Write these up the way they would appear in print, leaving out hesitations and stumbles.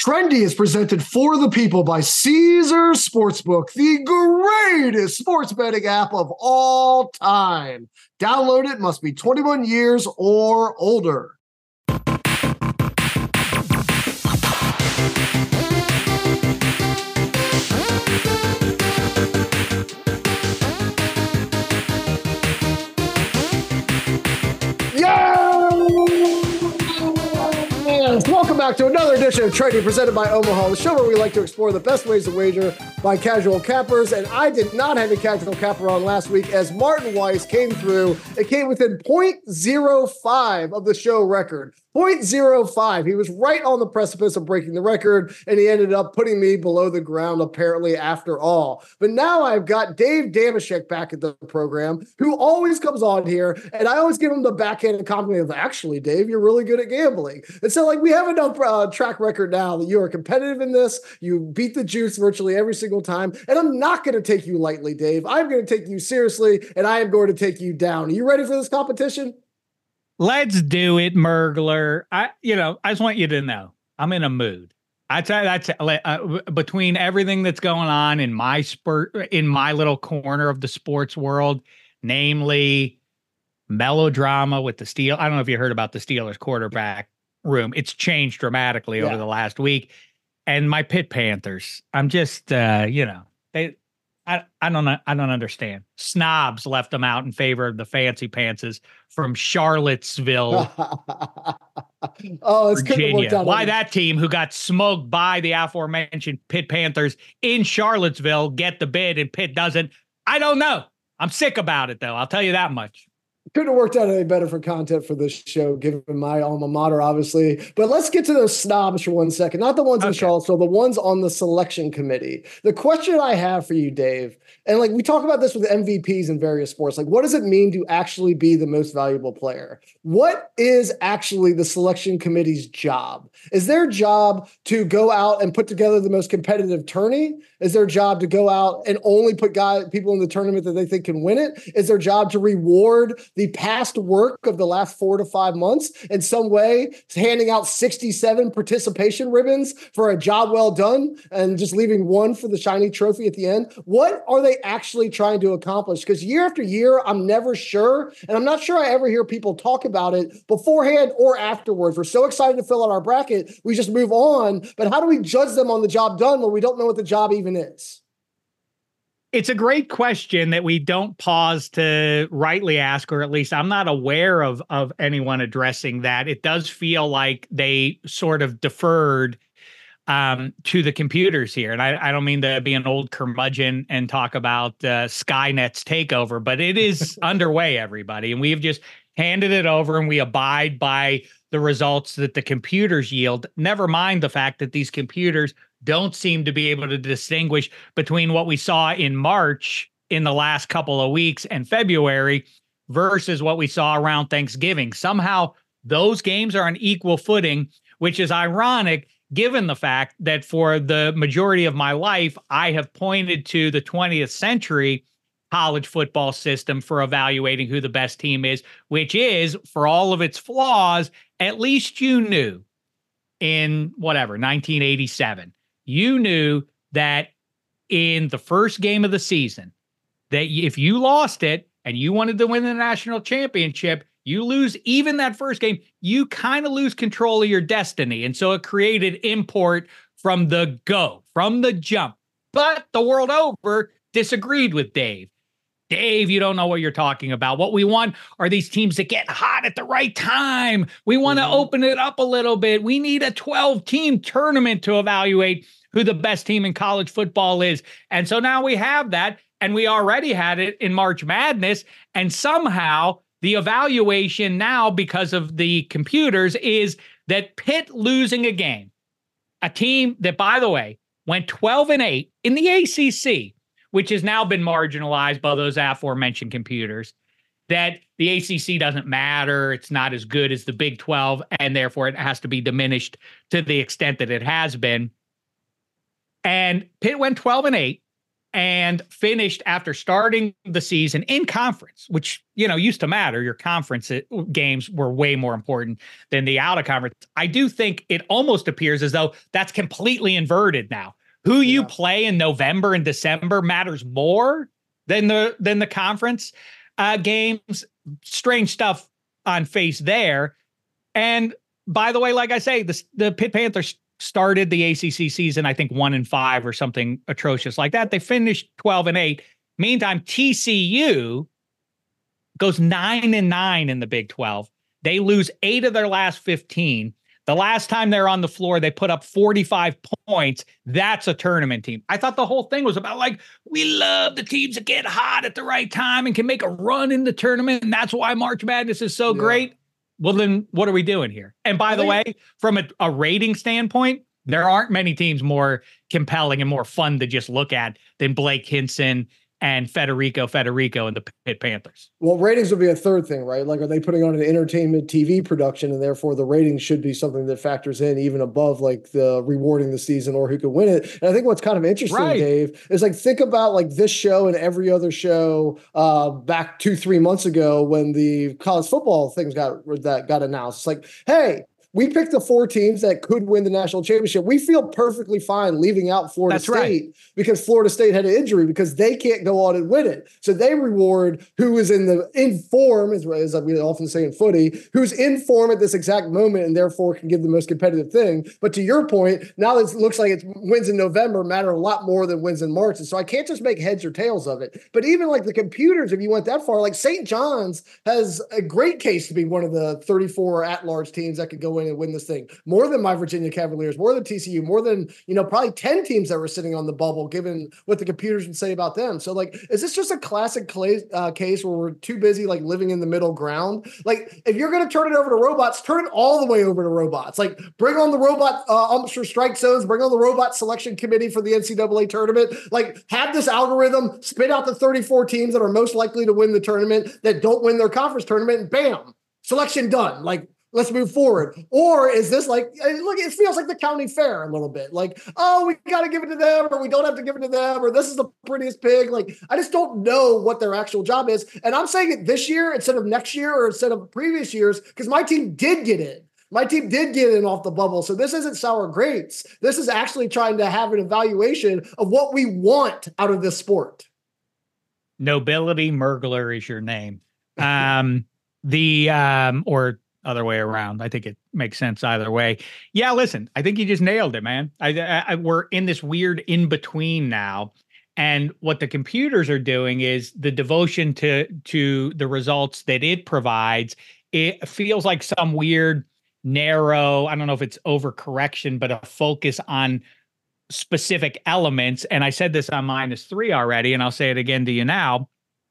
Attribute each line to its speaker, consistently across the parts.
Speaker 1: Trendy is presented for the people by Caesar Sportsbook, the greatest sports betting app of all time. Download it, must be 21 years or older. Welcome back to another edition of Trading presented by Omaha, the show where we like to explore the best ways to wager by casual cappers. And I did not have a casual capper on last week as Martin Weiss came through. It came within 0.05 of the show record. 0.05. He was right on the precipice of breaking the record, and he ended up putting me below the ground, apparently, after all. But now I've got Dave Dameshek back at the program, who always comes on here, and I always give him the backhanded compliment of, actually, Dave, you're really good at gambling. And so, we have enough track record now that you are competitive in this. You beat the juice virtually every single time, and I'm not going to take you lightly, Dave. I'm going to take you seriously, and I am going to take you down. Are you ready for this competition?
Speaker 2: Let's do it, Mergler. I just want you to know I'm in a mood. I tell you, that's between everything that's going on in my little corner of the sports world, namely melodrama with the Steelers. I don't know if you heard about the Steelers quarterback room. It's changed dramatically over the last week. And my Pitt Panthers. I'm just, I don't understand. Snobs left them out in favor of the fancy pantses from Charlottesville, Virginia. Why that team who got smoked by the aforementioned Pitt Panthers in Charlottesville get the bid and Pitt doesn't? I don't know. I'm sick about it, though. I'll tell you that much.
Speaker 1: Couldn't have worked out any better for content for this show, given my alma mater, obviously. But let's get to those snobs for 1 second. Not the ones in Charlottesville, the ones on the selection committee. The question I have for you, Dave, and we talk about this with MVPs in various sports, what does it mean to actually be the most valuable player? What is actually the selection committee's job? Is their job to go out and put together the most competitive tourney? Is their job to go out and only put people in the tournament that they think can win it? Is their job to reward the past work of the last 4 to 5 months in some way, handing out 67 participation ribbons for a job well done and just leaving one for the shiny trophy at the end? What are they actually trying to accomplish? Because year after year, I'm never sure. And I'm not sure I ever hear people talk about it beforehand or afterwards. We're so excited to fill out our bracket, we just move on. But how do we judge them on the job done when we don't know what the job even is?
Speaker 2: It's a great question that we don't pause to rightly ask, or at least I'm not aware of anyone addressing that. It does feel like they sort of deferred to the computers here. And I don't mean to be an old curmudgeon and talk about Skynet's takeover, but it is underway, everybody. And we've just handed it over and we abide by the results that the computers yield. Never mind the fact that these computers don't seem to be able to distinguish between what we saw in March in the last couple of weeks and February versus what we saw around Thanksgiving. Somehow those games are on equal footing, which is ironic given the fact that for the majority of my life, I have pointed to the 20th century college football system for evaluating who the best team is, which is, for all of its flaws, at least you knew in 1987. You knew that in the first game of the season, that if you lost it and you wanted to win the national championship, you lose even that first game, you kind of lose control of your destiny. And so it created import from the jump. But the world over disagreed with Dave. Dave, you don't know what you're talking about. What we want are these teams that get hot at the right time. We want to open it up a little bit. We need a 12-team tournament to evaluate who the best team in college football is. And so now we have that, and we already had it in March Madness. And somehow the evaluation now, because of the computers, is that Pitt losing a game, a team that, by the way, went 12-8 in the ACC, which has now been marginalized by those aforementioned computers, that the ACC doesn't matter. It's not as good as the Big 12, and therefore it has to be diminished to the extent that it has been. And Pitt went 12-8, and finished after starting the season in conference, which, used to matter. Your conference games were way more important than the out of conference. I do think it almost appears as though that's completely inverted now. Who you play in November and December matters more than the conference games. Strange stuff on face there. And by the way, like I say, the Pitt Panthers started the ACC season, I think 1-5 or something atrocious like that. They finished 12-8. Meantime, TCU goes 9-9 in the Big 12. They lose 8 of their last 15. The last time they're on the floor, they put up 45 points. That's a tournament team. I thought the whole thing was about we love the teams that get hot at the right time and can make a run in the tournament. And that's why March Madness is so great. Well, then what are we doing here? And by the way, from a rating standpoint, there aren't many teams more compelling and more fun to just look at than Blake Hinson and Federico and the Pitt Panthers.
Speaker 1: Well, ratings would be a third thing, right? Are they putting on an entertainment TV production, and therefore the ratings should be something that factors in even above the rewarding the season or who could win it. And I think what's kind of interesting, Dave, is think about this show and every other show back 2-3 months ago when the college football things got announced. It's hey, we picked the 4 teams that could win the national championship. We feel perfectly fine leaving out Florida State because Florida State had an injury because they can't go on and win it. So they reward who is in form, as we often say in footy, who's in form at this exact moment and therefore can give the most competitive thing. But to your point, now it looks like wins in November matter a lot more than wins in March. And so I can't just make heads or tails of it. But even the computers, if you went that far, St. John's has a great case to be one of the 34 at-large teams that could go in and win this thing, more than my Virginia Cavaliers, more than TCU, more than probably 10 teams that were sitting on the bubble, given what the computers would say about them. So is this just a classic case where we're too busy living in the middle ground? If you're going to turn it over to robots, turn it all the way over to robots. Bring on the robot umpire strike zones, bring on the robot selection committee for the NCAA tournament. Have this algorithm spit out the 34 teams that are most likely to win the tournament that don't win their conference tournament, and bam, selection done. Let's move forward. Or is this it feels like the county fair a little bit. We got to give it to them, or we don't have to give it to them, or this is the prettiest pig. I just don't know what their actual job is. And I'm saying it this year instead of next year or instead of previous years, because my team did get in. My team did get in off the bubble. So this isn't sour grapes. This is actually trying to have an evaluation of what we want out of this sport.
Speaker 2: Nobility Mergler is your name. Or other way around. I think it makes sense either way. Yeah, listen, I think you just nailed it, man. We're in this weird in-between now. And what the computers are doing is the devotion to the results that it provides. It feels like some weird, narrow, I don't know if it's overcorrection, but a focus on specific elements. And I said this on -3 already, and I'll say it again to you now,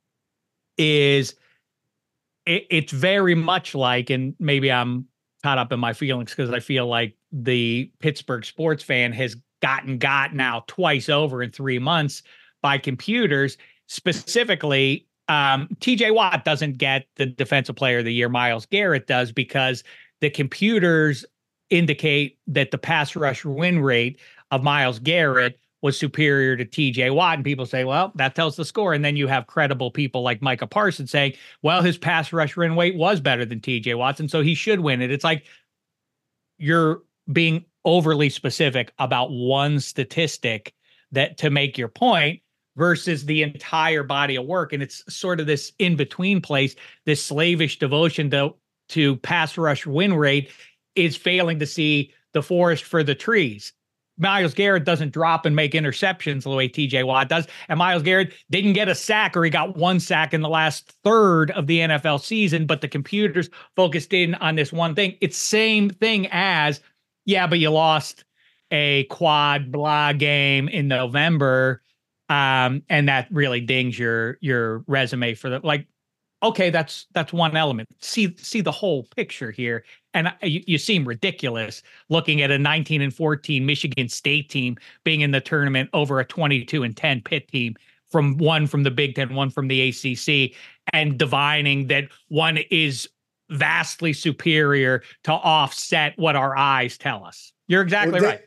Speaker 2: it's very much and maybe I'm caught up in my feelings because I feel like the Pittsburgh sports fan has gotten now twice over in 3 months by computers. Specifically, TJ Watt doesn't get the defensive player of the year. Myles Garrett does, because the computers indicate that the pass rush win rate of Myles Garrett was superior to TJ Watt. And people say, well, that tells the score. And then you have credible people like Micah Parsons saying, well, his pass rush win rate was better than TJ Watt's, and so he should win it. It's you're being overly specific about one statistic that to make your point versus the entire body of work. And it's sort of this in-between place, this slavish devotion to pass rush win rate is failing to see the forest for the trees. Myles Garrett doesn't drop and make interceptions the way TJ Watt does. And Myles Garrett didn't get a sack, or he got 1 sack in the last third of the NFL season, but the computers focused in on this one thing. It's same thing as, yeah, but you lost a quad blah game in November. And that really dings your resume for the, okay, that's one element. See the whole picture here. And you seem ridiculous looking at a 19-14 Michigan State team being in the tournament over a 22-10 Pitt team, one from the Big Ten, one from the ACC, and divining that one is vastly superior to offset what our eyes tell us. You're exactly right.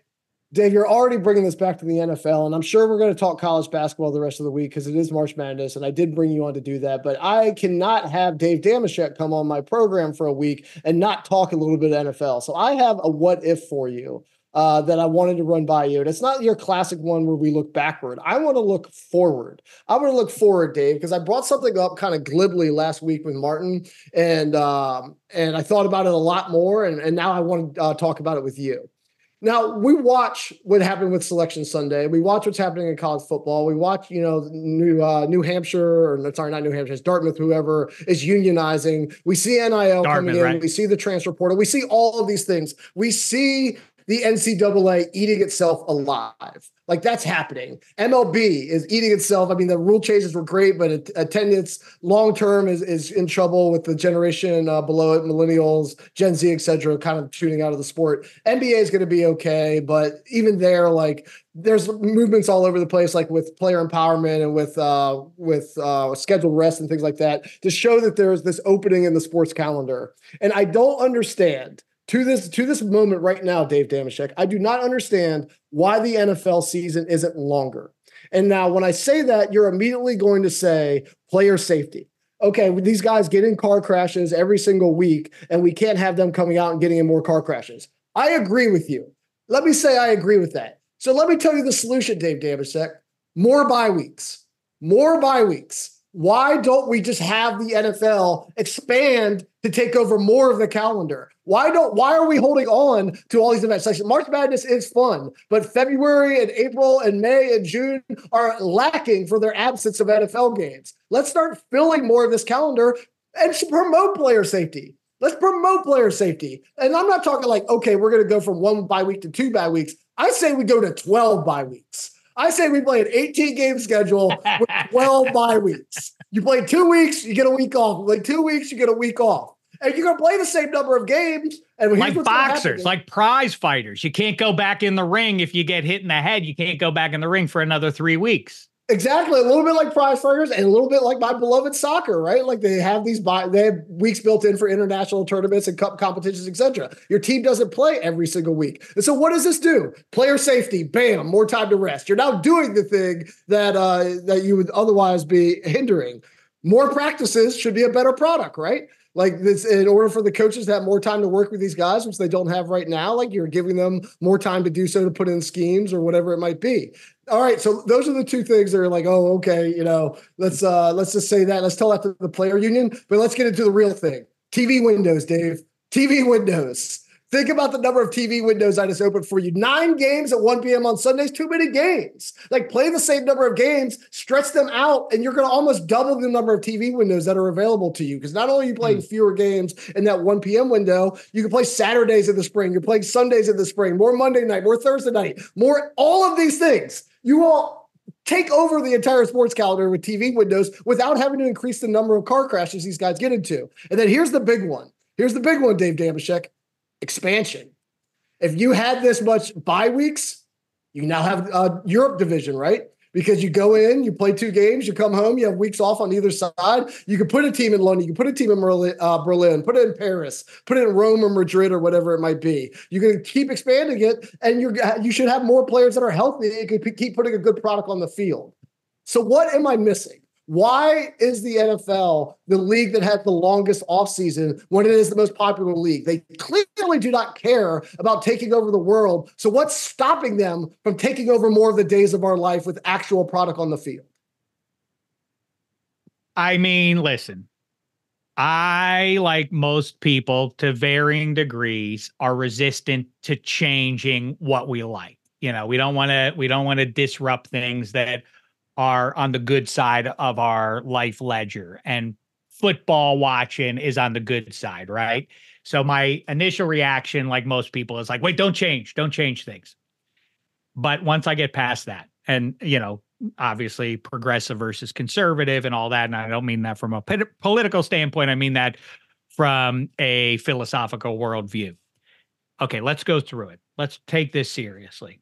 Speaker 1: Dave, you're already bringing this back to the NFL, and I'm sure we're going to talk college basketball the rest of the week because it is March Madness, and I did bring you on to do that. But I cannot have Dave Dameshek come on my program for a week and not talk a little bit of NFL. So I have a what if for you that I wanted to run by you. And it's not your classic one where we look backward. I want to look forward. I want to look forward, Dave, because I brought something up kind of glibly last week with Martin, and I thought about it a lot more, and now I want to talk about it with you. Now, we watch what happened with Selection Sunday. We watch what's happening in college football. We watch, New Hampshire, or sorry, not New Hampshire, it's Dartmouth, whoever is unionizing. We see NIL coming in. Right? We see the transfer portal. We see all of these things. We see the NCAA eating itself alive. Like, that's happening. MLB is eating itself. I mean, the rule changes were great, but attendance long-term is in trouble with the generation below it, millennials, Gen Z, et cetera, kind of shooting out of the sport. NBA is going to be okay, but even there, like, there's movements all over the place, like with player empowerment and with scheduled rest and things like that, to show that there's this opening in the sports calendar. And I don't understand to this moment right now, Dave Dameshek, I do not understand why the NFL season isn't longer. And now when I say that, you're immediately going to say player safety. Okay, these guys get in car crashes every single week, and we can't have them coming out and getting in more car crashes. I agree with you. Let me say I agree with that. So let me tell you the solution, Dave Dameshek. More bye weeks. More bye weeks. Why don't we just have the NFL expand to take over more of the calendar? Why are we holding on to all these events? Like, March Madness is fun, but February and April and May and June are lacking for their absence of NFL games. Let's start filling more of this calendar and promote player safety. Let's promote player safety. And I'm not talking like, okay, we're going to go from 1 bye week to 2 bye weeks. I say we go to 12 bye weeks. I say we play an 18-game schedule with 12 bye weeks. You play 2 weeks, you get a week off. You play 2 weeks, you get a week off. And you're going to play the same number of games. And
Speaker 2: like boxers, like prize fighters. You can't go back in the ring if you get hit in the head. You can't go back in the ring for another 3 weeks.
Speaker 1: Exactly. A little bit like prize fighters and a little bit like my beloved soccer, right? Like they have weeks built in for international tournaments and cup competitions, etc. Your team doesn't play every single week. And so what does this do? Player safety, bam, more time to rest. You're now doing the thing that you would otherwise be hindering. More practices should be a better product, right? Like this, in order for the coaches to have more time to work with these guys, which they don't have right now, like you're giving them more time to do so, to put in schemes or whatever it might be. All right. So those are the two things that are like, oh, okay, let's just say that. Let's tell that to the player union, but let's get into the real thing. TV windows, Dave. TV windows. Think about the number of TV windows I just opened for you. 9 games at 1 p.m. on Sundays, too many games. Like, play the same number of games, stretch them out, and you're going to almost double the number of TV windows that are available to you. Because not only are you playing fewer games in that 1 p.m. window, you can play Saturdays in the spring. You're playing Sundays in the spring, more Monday night, more Thursday night, more all of these things. You will take over the entire sports calendar with TV windows without having to increase the number of car crashes these guys get into. And then here's the big one. Here's the big one, Dave Dameshek. Expansion. If you had this much bye weeks, you now have a Europe division, right? Because you go in, you play 2 games, you come home, you have weeks off on either side. You can put a team in London, you can put a team in Berlin, put it in Paris, put it in Rome or Madrid or whatever it might be. You can keep expanding it, and you should have more players that are healthy. You can keep putting a good product on the field. So what am I missing? Why is the NFL the league that has the longest offseason when it is the most popular league? They clearly do not care about taking over the world. So what's stopping them from taking over more of the days of our life with actual product on the field?
Speaker 2: I mean, listen, I, like most people to varying degrees, are resistant to changing what we like. We don't want to disrupt things that are on the good side of our life ledger, and football watching is on the good side, right? So my initial reaction, like most people, is like, wait, don't change things. But once I get past that, and, obviously progressive versus conservative and all that, and I don't mean that from a political standpoint, I mean that from a philosophical worldview. Okay, let's go through it. Let's take this seriously.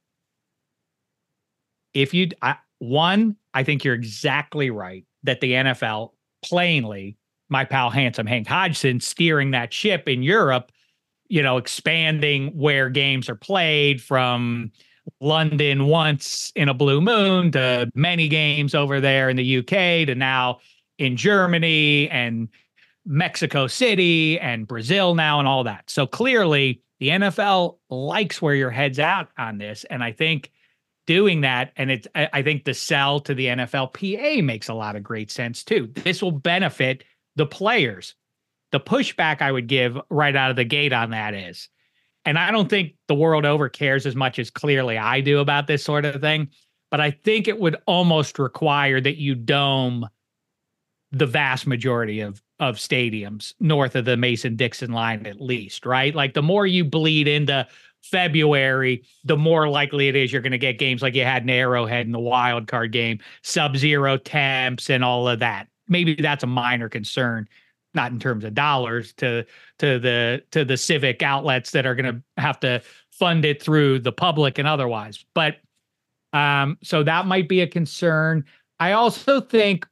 Speaker 2: I think you're exactly right that the NFL, plainly, my pal handsome Hank Hodgson steering that ship in Europe, expanding where games are played from London once in a blue moon to many games over there in the UK to now in Germany and Mexico City and Brazil now and all that. So clearly the NFL likes where your head's at on this. And I think doing that, and I think the sell to the NFLPA makes a lot of great sense too. This will benefit the players. The pushback I would give right out of the gate on that is, and I don't think the world over cares as much as clearly I do about this sort of thing, but I think it would almost require that you dome the vast majority of stadiums north of the Mason-Dixon line, at least, right? Like the more you bleed into February, the more likely it is you're going to get games like you had in Arrowhead in the wild card game, sub-zero temps and all of that. Maybe that's a minor concern, not in terms of dollars to the civic outlets that are going to have to fund it through the public and otherwise. But so that might be a concern. I also think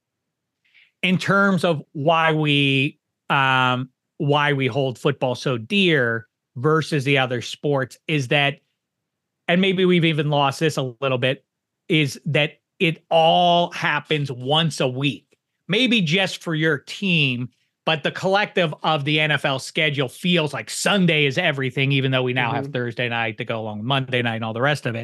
Speaker 2: in terms of why we hold football so dear versus the other sports is that, and maybe we've even lost this a little bit, is that it all happens once a week. Maybe just for your team, but the collective of the NFL schedule feels like Sunday is everything, even though we now have Thursday night to go along with Monday night and all the rest of it.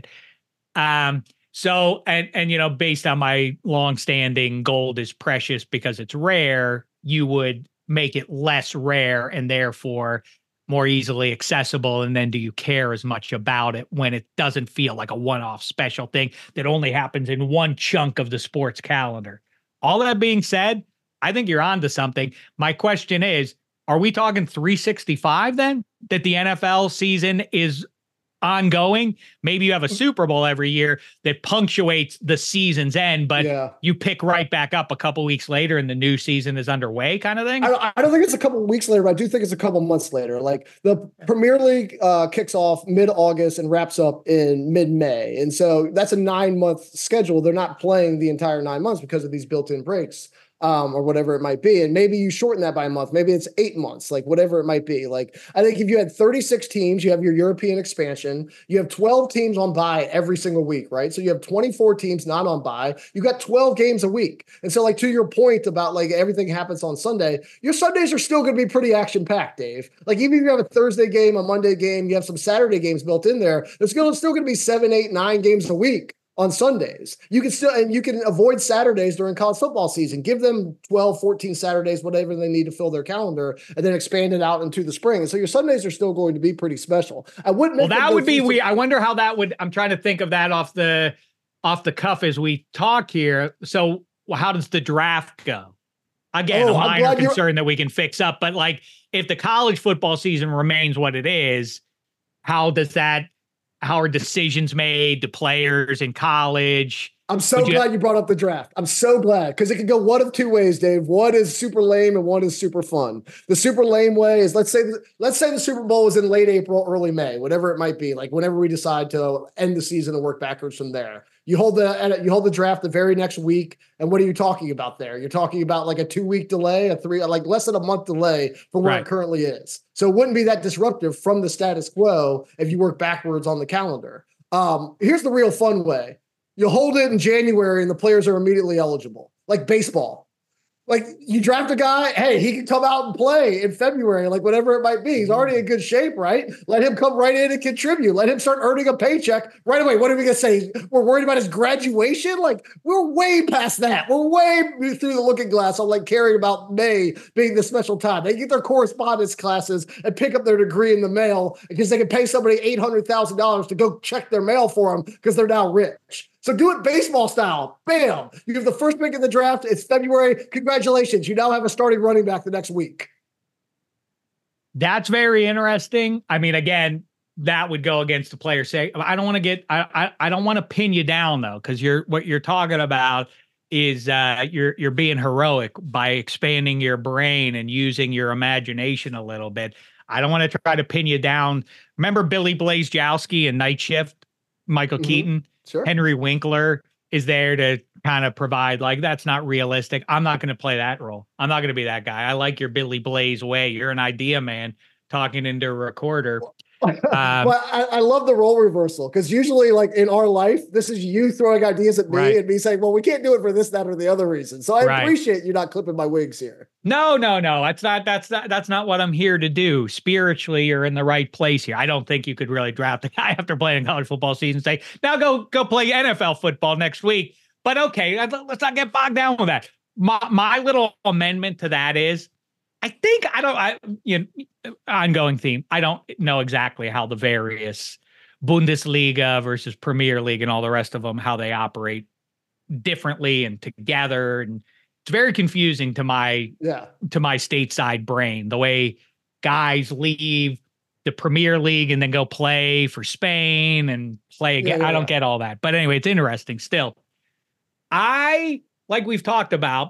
Speaker 2: So, and based on my longstanding gold is precious because it's rare, you would make it less rare and therefore more easily accessible. And then do you care as much about it when it doesn't feel like a one-off special thing that only happens in one chunk of the sports calendar? All that being said, I think you're onto something. My question is, are we talking 365 then? That the NFL season is ongoing? Maybe you have a Super Bowl every year that punctuates the season's end, but you pick right back up a couple weeks later and the new season is underway kind of thing?
Speaker 1: I don't think it's a couple weeks later, but I do think it's a couple months later. Like the Premier League kicks off mid-August and wraps up in mid-May. And so that's a 9-month schedule. They're not playing the entire 9 months because of these built-in breaks. Or whatever it might be. And maybe you shorten that by a month. Maybe it's 8 months, like whatever it might be. Like, I think if you had 36 teams, you have your European expansion, you have 12 teams on bye every single week, right? So you have 24 teams not on bye. You got 12 games a week. And so like, to your point about like everything happens on Sunday, your Sundays are still going to be pretty action packed, Dave. Like even if you have a Thursday game, a Monday game, you have some Saturday games built in there, there's still going to be 7, 8, 9 games a week on Sundays. You can avoid Saturdays during college football season. Give them 12, 14 Saturdays, whatever they need to fill their calendar, and then expand it out into the spring. And so your Sundays are still going to be pretty special. I wouldn't.
Speaker 2: Well, that would be weird. I wonder how that would. I'm trying to think of that off the cuff as we talk here. So how does the draft go? Again, a minor concern that we can fix up. But like, if the college football season remains what it is, how are decisions made to players in college?
Speaker 1: I'm so glad you brought up the draft. I'm so glad because it could go one of two ways, Dave. One is super lame and one is super fun. The super lame way is let's say the Super Bowl is in late April, early May, whatever it might be. Like whenever we decide to end the season and work backwards from there. You hold the draft the very next week, and what are you talking about there? You're talking about like a 2-week delay, less than a month delay from where it currently is. So it wouldn't be that disruptive from the status quo if you work backwards on the calendar. Here's the real fun way. You hold it in January and the players are immediately eligible, like baseball. Like you draft a guy, hey, he can come out and play in February, like whatever it might be. He's already in good shape, right? Let him come right in and contribute. Let him start earning a paycheck right away. What are we going to say? We're worried about his graduation? Like we're way past that. We're way through the looking glass on like caring about May being the special time. They get their correspondence classes and pick up their degree in the mail because they can pay somebody $800,000 to go check their mail for them because they're now rich. So do it baseball style. Bam. You have the first pick in the draft. It's February. Congratulations. You now have a starting running back the next week.
Speaker 2: That's very interesting. I mean, again, that would go against the player say, I don't want to pin you down though, because what you're talking about is you're being heroic by expanding your brain and using your imagination a little bit. I don't want to try to pin you down. Remember Billy Blazejowski and Night Shift, Michael Keaton?
Speaker 1: Sure.
Speaker 2: Henry Winkler is there to kind of provide like, that's not realistic. I'm not going to play that role. I'm not going to be that guy. I like your Billy Blaze way. You're an idea man talking into a recorder.
Speaker 1: Well, I love the role reversal because usually, like in our life, this is you throwing ideas at me and me saying, "Well, we can't do it for this, that, or the other reason." So I appreciate you not clipping my wings here.
Speaker 2: No. That's not what I'm here to do. Spiritually, you're in the right place here. I don't think you could really draft a guy after playing college football season and say, "Now go play NFL football next week." But okay, let's not get bogged down with that. My little amendment to that is, ongoing theme. I don't know exactly how the various Bundesliga versus Premier League and all the rest of them, how they operate differently and together. And it's very confusing to my stateside brain, the way guys leave the Premier League and then go play for Spain and play again. I don't get all that. But anyway, it's interesting still. Like we've talked about,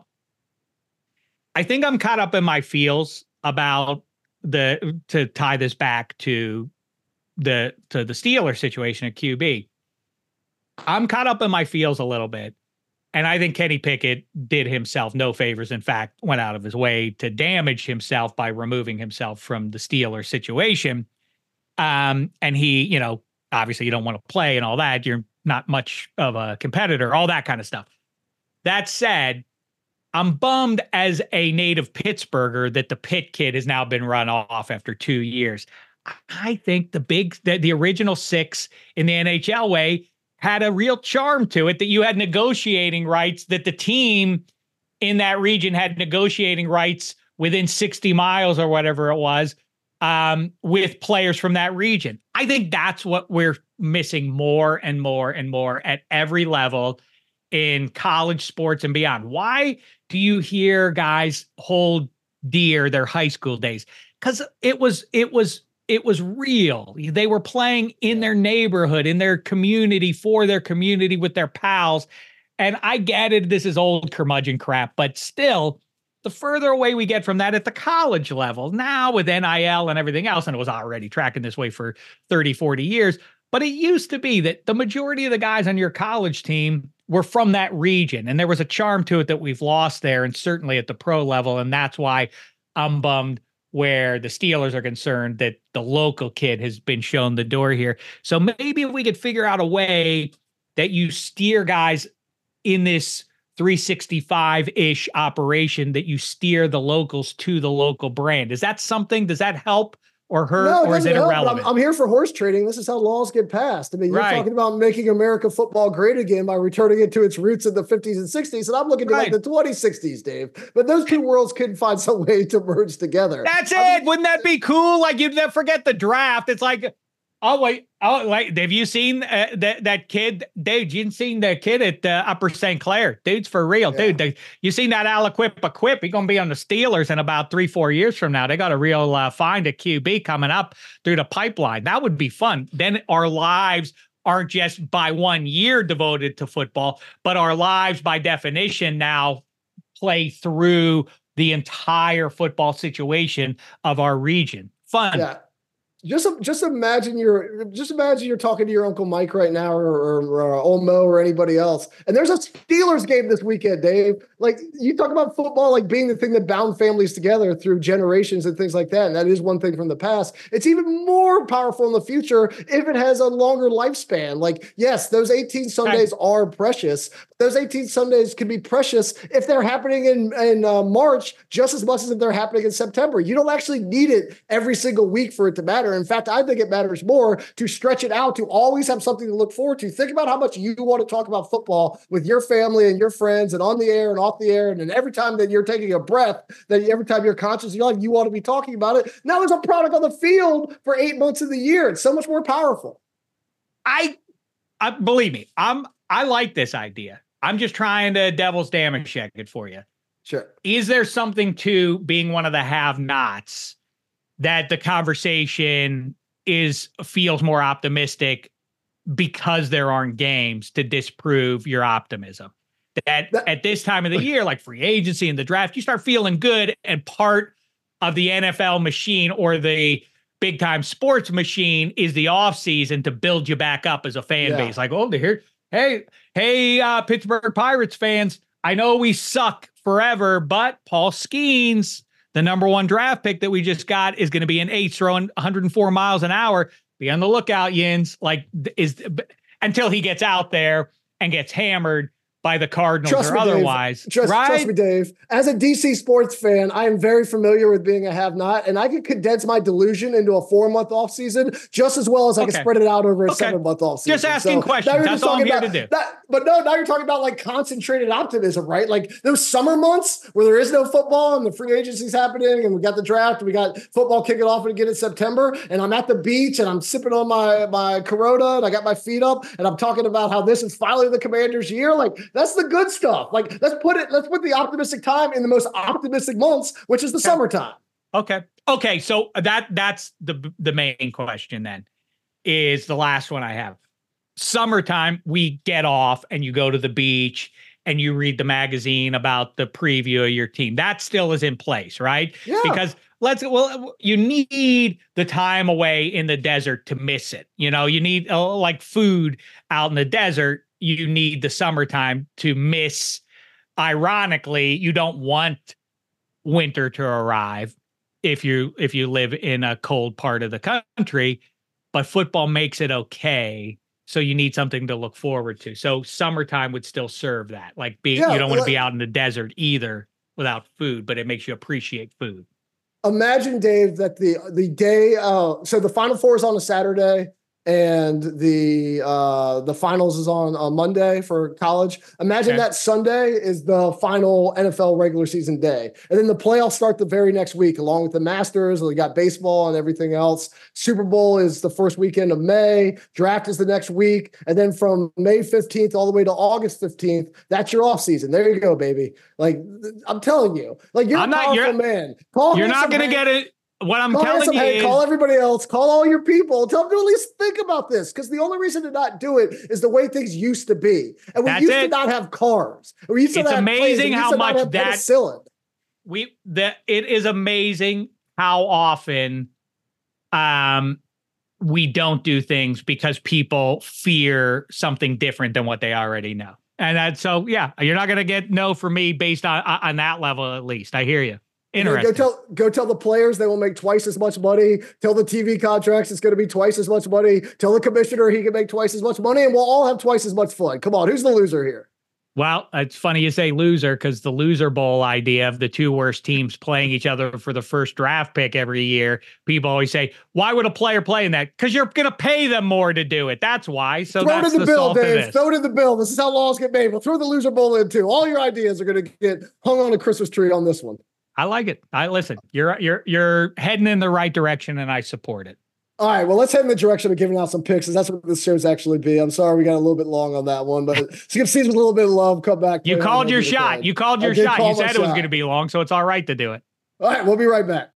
Speaker 2: I think I'm caught up in my feels about to tie this back to the Steelers situation at QB. I'm caught up in my feels a little bit. And I think Kenny Pickett did himself no favors. In fact, went out of his way to damage himself by removing himself from the Steelers situation. And he, obviously you don't want to play and all that. You're not much of a competitor, all that kind of stuff. That said, I'm bummed as a native Pittsburgher that the Pitt kid has now been run off after 2 years. I think the original six in the NHL way had a real charm to it, that you had negotiating rights, that the team in that region had negotiating rights within 60 miles or whatever it was, with players from that region. I think that's what we're missing more and more and more at every level in college sports and beyond. Why do you hear guys hold dear their high school days? Because it was real. They were playing in their neighborhood, in their community, for their community, with their pals. And I get it, this is old curmudgeon crap, but still, the further away we get from that at the college level, now with NIL and everything else, and it was already tracking this way for 30, 40 years, but it used to be that the majority of the guys on your college team were from that region. And there was a charm to it that we've lost there, and certainly at the pro level. And that's why I'm bummed where the Steelers are concerned that the local kid has been shown the door here. So maybe if we could figure out a way that you steer guys in this 365-ish operation, that you steer the locals to the local brand. Is that something? Does that help or hurt, or is it irrelevant?
Speaker 1: I'm here for horse trading. This is how laws get passed. I mean, you're talking about making America football great again by returning it to its roots in the 50s and 60s. And I'm looking to like the 2060s, Dave. But those two worlds couldn't find some way to merge together.
Speaker 2: That's it. Wouldn't that be cool? Like, you'd never forget the draft. It's like, oh, wait. Have you seen that kid? Dude, you seen the kid at Upper St. Clair? Dude's for real. Yeah. Dude, you seen that Aliquip? He's going to be on the Steelers in about 3-4 years from now. They got a real find at QB coming up through the pipeline. That would be fun. Then our lives aren't just by 1 year devoted to football, but our lives by definition now play through the entire football situation of our region. Fun.
Speaker 1: Yeah. Just imagine you're talking to your Uncle Mike right now, or old Mo, or anybody else, and there's a Steelers game this weekend, Dave. Like, you talk about football like being the thing that bound families together through generations and things like that, and that is one thing from the past. It's even more powerful in the future if it has a longer lifespan. Like, yes, those 18 Sundays are precious. Those 18 Sundays can be precious if they're happening in March just as much as if they're happening in September. You don't actually need it every single week for it to matter. In fact, I think it matters more to stretch it out, to always have something to look forward to. Think about how much you want to talk about football with your family and your friends, and on the air and off the air. And then every time that you're taking a breath, that every time you're conscious, you're like, you want to be talking about it. Now there's a product on the field for 8 months of the year. It's so much more powerful.
Speaker 2: I believe me, I like this idea. I'm just trying to devil's damage check it for you.
Speaker 1: Sure.
Speaker 2: Is there something to being one of the have-nots that the conversation feels more optimistic because there aren't games to disprove your optimism? That at this time of the year, like free agency and the draft, you start feeling good, and part of the NFL machine or the big time sports machine is the off season to build you back up as a fan base. Like, oh, hey, Pittsburgh Pirates fans, I know we suck forever, but Paul Skeens the number 1 draft pick that we just got is going to be an ace throwing 104 miles an hour. Be on the lookout, Yins. Until he gets out there and gets hammered by the Cardinals or otherwise.
Speaker 1: Trust me, Dave. As a DC sports fan, I am very familiar with being a have-not, and I can condense my delusion into a 4-month offseason just as well as I can spread it out over a 7-month offseason.
Speaker 2: Just asking questions. That's all I'm here to do.
Speaker 1: Now you're talking about like concentrated optimism, right? Like those summer months where there is no football and the free agency's happening and we got the draft and we got football kicking off again in September, and I'm at the beach and I'm sipping on my Corona and I got my feet up and I'm talking about how this is finally the Commanders' year. Like, that's the good stuff. Like, let's put the optimistic time in the most optimistic months, which is the summertime.
Speaker 2: Okay. So that's the main question then, is the last one I have. Summertime, we get off and you go to the beach and you read the magazine about the preview of your team. That still is in place, right?
Speaker 1: Yeah.
Speaker 2: Because you need the time away in the desert to miss it. You need like food out in the desert. You need the summertime to miss. Ironically, you don't want winter to arrive if you live in a cold part of the country, but football makes it okay. So you need something to look forward to. So summertime would still serve that. Like you don't want to be out in the desert either without food, but it makes you appreciate food.
Speaker 1: Imagine, Dave, that the day, so the Final Four is on a Saturday and the finals is on Monday for college. Imagine that Sunday is the final NFL regular season day. And then the playoffs start the very next week, along with the Masters. We got baseball and everything else. Super Bowl is the first weekend of May. Draft is the next week. And then from May 15th all the way to August 15th, that's your off season. There you go, baby. Like, I'm telling you, like, you're a powerful man.
Speaker 2: You're not going to get it. What I'm telling you is,
Speaker 1: call everybody else, call all your people, tell them to at least think about this. Because the only reason to not do it is the way things used to be. And we used to not have cars. It's
Speaker 2: amazing how much it is amazing how often we don't do things because people fear something different than what they already know. And that's you're not going to get no from me based on that level, at least. I hear you. Interesting.
Speaker 1: Go tell the players they will make twice as much money. Tell the TV contracts it's going to be twice as much money. Tell the commissioner he can make twice as much money, and we'll all have twice as much fun. Come on, who's the loser here?
Speaker 2: Well, it's funny you say loser, because the loser bowl idea of the two worst teams playing each other for the first draft pick every year, people always say, why would a player play in that? Because you're going to pay them more to do it. That's why. So
Speaker 1: throw it in the bill, Dave. Throw it in the bill. This is how laws get made. We'll throw the loser bowl in too. All your ideas are going to get hung on a Christmas tree on this one.
Speaker 2: I like it. Listen, you're heading in the right direction, and I support it.
Speaker 1: All right, well, let's head in the direction of giving out some picks, because that's what this show's actually be. I'm sorry we got a little bit long on that one, but skip season with a little bit of love. Come back.
Speaker 2: You called your shot. You called your shot. You said it was going to be long, so it's all right to do it.
Speaker 1: All right, we'll be right back.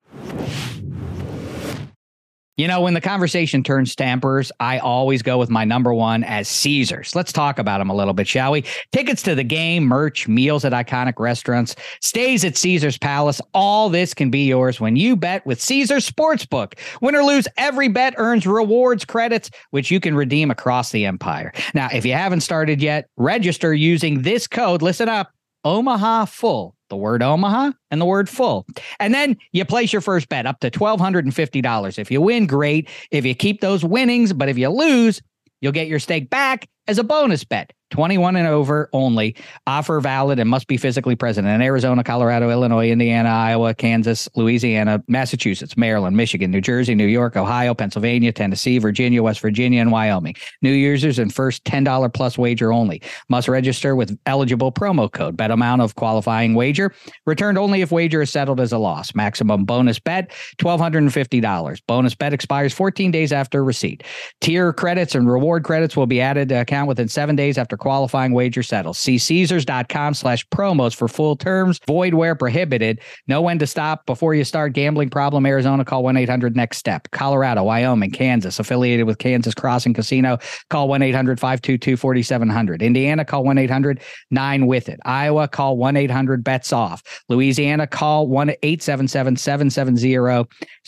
Speaker 3: When the conversation turns to emperors, I always go with my number one as Caesars. Let's talk about them a little bit, shall we? Tickets to the game, merch, meals at iconic restaurants, stays at Caesars Palace. All this can be yours when you bet with Caesars Sportsbook. Win or lose, every bet earns rewards credits, which you can redeem across the empire. Now, if you haven't started yet, register using this code. Listen up. Omaha Full, the word Omaha and the word full. And then you place your first bet up to $1,250. If you win, great. If you keep those winnings, but if you lose, you'll get your stake back as a bonus bet. 21 and over only. Offer valid and must be physically present in Arizona, Colorado, Illinois, Indiana, Iowa, Kansas, Louisiana, Massachusetts, Maryland, Michigan, New Jersey, New York, Ohio, Pennsylvania, Tennessee, Virginia, West Virginia, and Wyoming. New users and first $10 plus wager only. Must register with eligible promo code. Bet amount of qualifying wager. Returned only if wager is settled as a loss. Maximum bonus bet, $1,250. Bonus bet expires 14 days after receipt. Tier credits and reward credits will be added to account within 7 days after qualifying wager settles. See Caesars.com/promos for full terms. Void where prohibited. Know when to stop before you start. Gambling problem? Arizona, call 1-800-NEXT-STEP. Colorado, Wyoming, Kansas, affiliated with Kansas Crossing Casino, call 1-800-522-4700. Indiana, call 1-800-9-WITH-IT. Iowa, call 1-800-BETS-OFF. Louisiana, call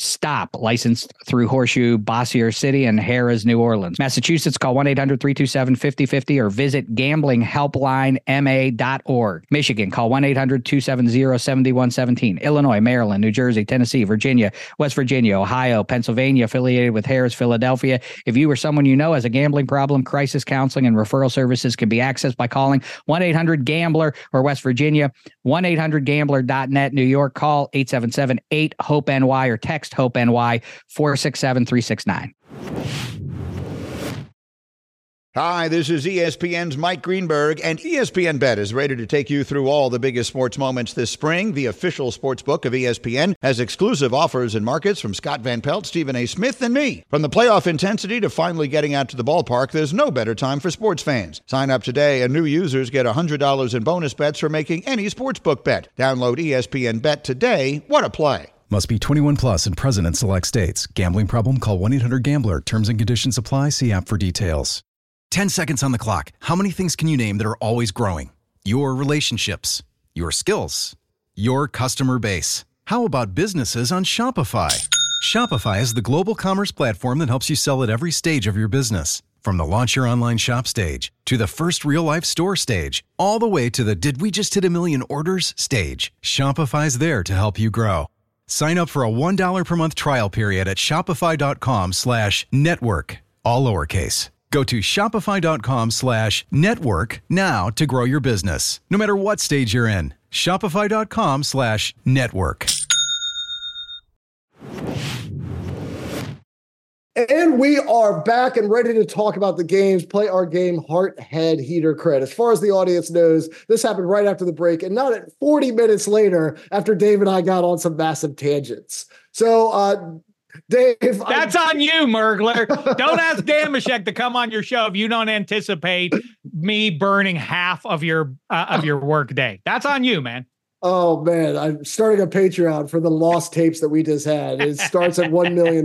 Speaker 3: 1-877-770-STOP. Licensed through Horseshoe, Bossier City, and Harrah's, New Orleans. Massachusetts, call 1-800-327 877-5050 or visit gamblinghelplinema.org. Michigan, call 1-800-270-7117. Illinois, Maryland, New Jersey, Tennessee, Virginia, West Virginia, Ohio, Pennsylvania, affiliated with Harris, Philadelphia. If you or someone you know has a gambling problem, crisis counseling and referral services can be accessed by calling 1-800-GAMBLER or West Virginia, 1-800-GAMBLER.net. New York, call 877-8-HOPE-NY or text HOPE-NY 467-369.
Speaker 4: Hi, this is ESPN's Mike Greenberg, and ESPN Bet is ready to take you through all the biggest sports moments this spring. The official sports book of ESPN has exclusive offers and markets from Scott Van Pelt, Stephen A. Smith, and me. From the playoff intensity to finally getting out to the ballpark, there's no better time for sports fans. Sign up today, and new users get $100 in bonus bets for making any sportsbook bet. Download ESPN Bet today. What a play.
Speaker 5: Must be 21 plus and present in select states. Gambling problem? Call 1-800-GAMBLER. Terms and conditions apply. See app for details. 10 seconds on the clock. How many things can you name that are always growing? Your relationships, your skills, your customer base. How about businesses on Shopify? Shopify is the global commerce platform that helps you sell at every stage of your business. From the launch your online shop stage to the first real life store stage, all the way to the did we just hit a million orders stage. Shopify's there to help you grow. Sign up for a $1 per month trial period at shopify.com/network, all lowercase. Go to shopify.com/network now to grow your business, no matter what stage you're in. Shopify.com/network.
Speaker 1: And we are back and ready to talk about the games, play our game, Heart, Head, Heater, Cred. As far as the audience knows, this happened right after the break and not at 40 minutes later after Dave and I got on some massive tangents. So, Dave,
Speaker 2: that's on you, Mergler. Don't ask Dan Mashek to come on your show if you don't anticipate me burning half of your work day. That's on you, man.
Speaker 1: Oh man, I'm starting a Patreon for the lost tapes that we just had. It starts at $1 million.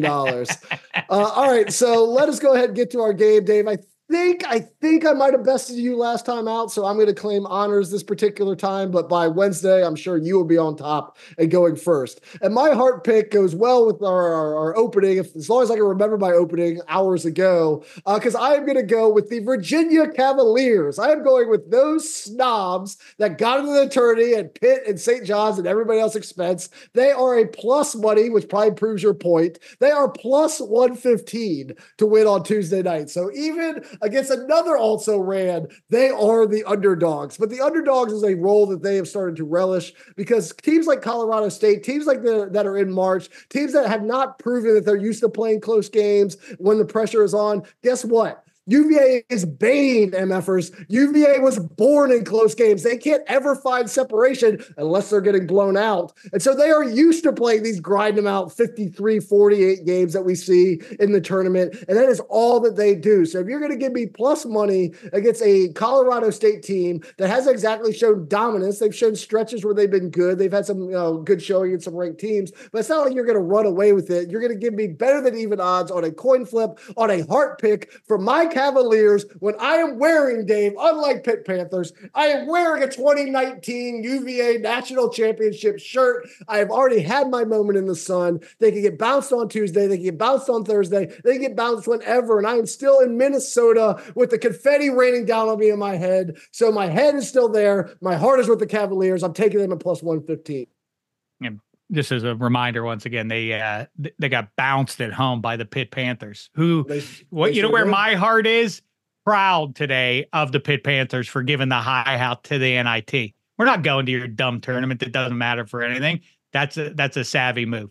Speaker 1: All right, so let us go ahead and get to our game, Dave. I think I might have bested you last time out, so I'm going to claim honors this particular time. But by Wednesday, I'm sure you will be on top and going first. And my heart pick goes well with our opening, as long as I can remember my opening hours ago, because I am going to go with the Virginia Cavaliers. I am going with those snobs that got into the tourney at Pitt and St. John's and everybody else's expense. They are a plus money, which probably proves your point. They are plus 115 to win on Tuesday night. So even against another also ran, they are the underdogs. But the underdogs is a role that they have started to relish because teams like Colorado State, teams like that are in March, teams that have not proven that they're used to playing close games when the pressure is on, guess what? UVA is Bane, MFers. UVA was born in close games. They can't ever find separation unless they're getting blown out. And so they are used to playing these grind them out 53, 48 games that we see in the tournament. And that is all that they do. So if you're going to give me plus money against a Colorado State team that hasn't exactly shown dominance, they've shown stretches where they've been good. They've had some good showing in some ranked teams, but it's not like you're going to run away with it. You're going to give me better than even odds on a coin flip, on a heart pick for my Cavaliers when I am wearing, Dave, unlike Pitt Panthers, I am wearing a 2019 UVA National Championship shirt. I have already had my moment in the sun. They can get bounced on Tuesday. They can get bounced on Thursday. They can get bounced whenever. And I am still in Minnesota with the confetti raining down on me in my head. So my head is still there. My heart is with the Cavaliers. I'm taking them at plus 115.
Speaker 2: And just as a reminder, once again, they got bounced at home by the Pitt Panthers, who, where my heart is? Proud today of the Pitt Panthers for giving the high out to the NIT. We're not going to your dumb tournament that doesn't matter for anything. That's a savvy move.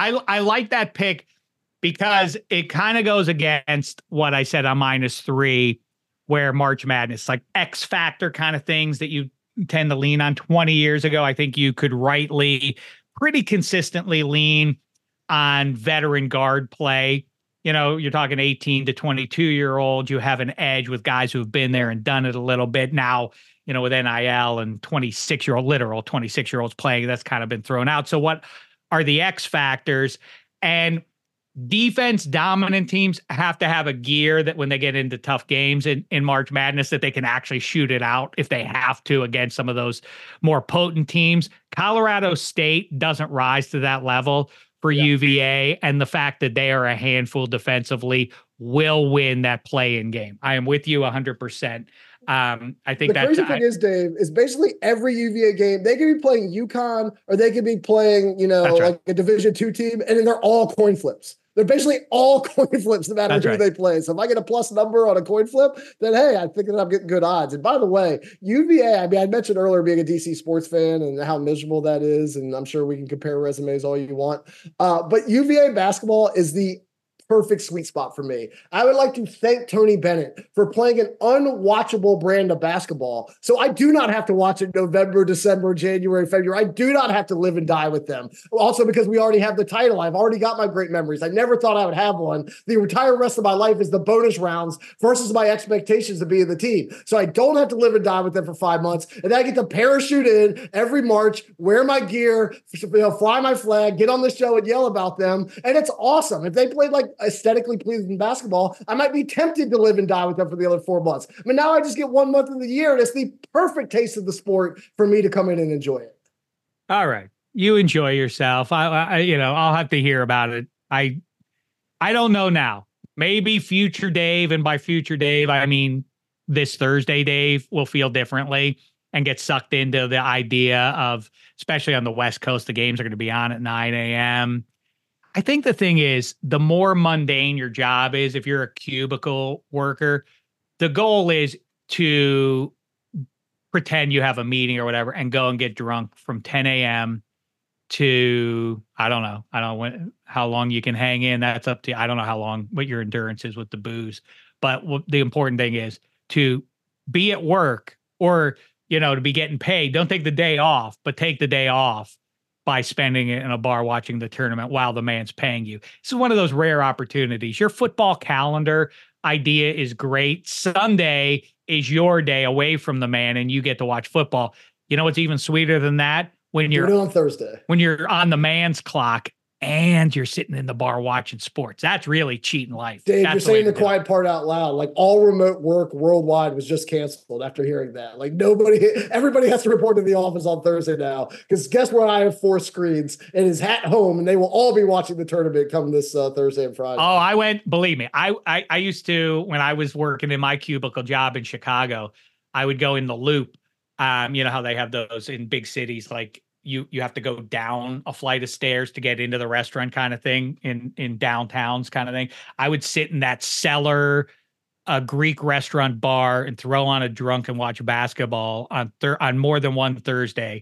Speaker 2: I like that pick because it kind of goes against what I said on -3, where March Madness, like X factor kind of things that you tend to lean on. 20 years ago, I think you could rightly pretty consistently lean on veteran guard play. You know, you're talking 18 to 22-year-olds. You have an edge with guys who have been there and done it a little bit. Now, you know, with NIL and 26-year-olds playing, that's kind of been thrown out. So what are the X factors? And defense dominant teams have to have a gear that when they get into tough games in March Madness, that they can actually shoot it out if they have to against some of those more potent teams. Colorado State doesn't rise to that level for UVA, and the fact that they are a handful defensively will win that play-in game. I am with you 100%. I think
Speaker 1: the crazy thing is, Dave, is basically every UVA game, they could be playing UConn or they could be playing, like a Division II team, and then they're all coin flips. They're basically all coin flips no matter who they play. So if I get a plus number on a coin flip, then hey, I think that I'm getting good odds. And by the way, UVA, I mentioned earlier being a DC sports fan and how miserable that is, and I'm sure we can compare resumes all you want. But UVA basketball is the perfect sweet spot for me. I would like to thank Tony Bennett for playing an unwatchable brand of basketball. So I do not have to watch it November, December, January, February. I do not have to live and die with them. Also, because we already have the title. I've already got my great memories. I never thought I would have one. The entire rest of my life is the bonus rounds versus my expectations to be in the team. So I don't have to live and die with them for 5 months. And then I get to parachute in every March, wear my gear, fly my flag, get on the show and yell about them. And it's awesome. If they played like aesthetically pleasing basketball, I might be tempted to live and die with them for the other 4 months. I mean, now I just get 1 month of the year, and it's the perfect taste of the sport for me to come in and enjoy it.
Speaker 2: All right, you enjoy yourself. I'll have to hear about it. I don't know now. Maybe future Dave, and by future Dave, I mean this Thursday Dave will feel differently and get sucked into the idea of, especially on the West Coast, the games are going to be on at 9 a.m. I think the thing is, the more mundane your job is, if you're a cubicle worker, the goal is to pretend you have a meeting or whatever and go and get drunk from 10 a.m. to, I don't know how long you can hang in. That's up to you. I don't know what your endurance is with the booze. But the important thing is to be at work or, to be getting paid. Don't take the day off, but take the day off by spending it in a bar watching the tournament while the man's paying you. This is one of those rare opportunities. Your football calendar idea is great. Sunday is your day away from the man and you get to watch football. You know what's even sweeter than that? When you're
Speaker 1: on Thursday,
Speaker 2: when you're on the man's clock and you're sitting in the bar watching sports. That's really cheating life.
Speaker 1: Dave,
Speaker 2: That's
Speaker 1: you're saying the quiet part out loud. Like, all remote work worldwide was just canceled after hearing that. Like, everybody has to report to the office on Thursday now. Because guess what? I have 4 screens and is at home, and they will all be watching the tournament come this Thursday and Friday.
Speaker 2: Oh, believe me, I used to, when I was working in my cubicle job in Chicago, I would go in the Loop. You know how they have those in big cities, like you have to go down a flight of stairs to get into the restaurant kind of thing in downtowns kind of thing. I would sit in that cellar, a Greek restaurant bar, and throw on a drunk and watch basketball on more than one Thursday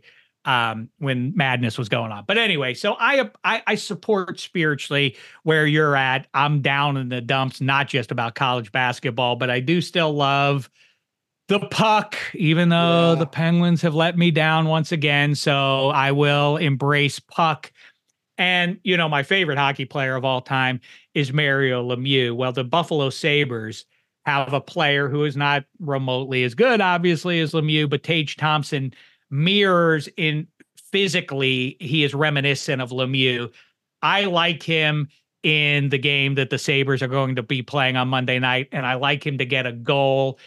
Speaker 2: when madness was going on. But anyway, so I support spiritually where you're at. I'm down in the dumps, not just about college basketball, but I do still love the puck, even though the Penguins have let me down once again. So I will embrace puck. And, my favorite hockey player of all time is Mario Lemieux. Well, the Buffalo Sabres have a player who is not remotely as good, obviously, as Lemieux, but Tage Thompson mirrors physically, he is reminiscent of Lemieux. I like him in the game that the Sabres are going to be playing on Monday night, and I like him to get a goal.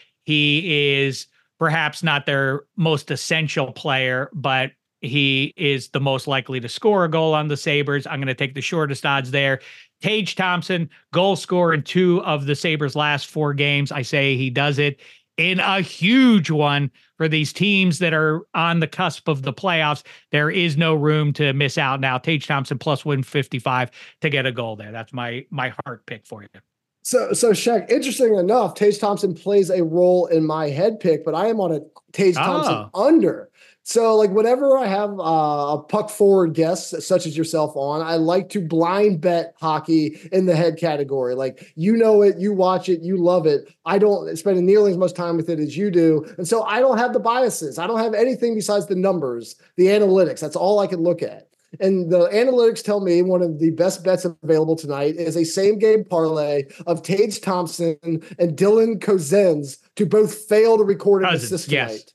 Speaker 2: He is perhaps not their most essential player, but he is the most likely to score a goal on the Sabres. I'm going to take the shortest odds there. Tage Thompson, goal scorer in 2 of the Sabres' last 4 games. I say he does it in a huge one for these teams that are on the cusp of the playoffs. There is no room to miss out now. Tage Thompson plus 155 to get a goal there. That's my heart pick for you.
Speaker 1: So Shaq, interesting enough, Tage Thompson plays a role in my head pick, but I am on a Tage Thompson under. So, like, whenever I have a puck forward guest, such as yourself on, I like to blind bet hockey in the head category. Like, you know it, you watch it, you love it. I don't spend nearly as much time with it as you do. And so I don't have the biases. I don't have anything besides the numbers, the analytics. That's all I can look at. And the analytics tell me one of the best bets available tonight is a same-game parlay of Tage Thompson and Dylan Cousins to both fail to record an assist tonight.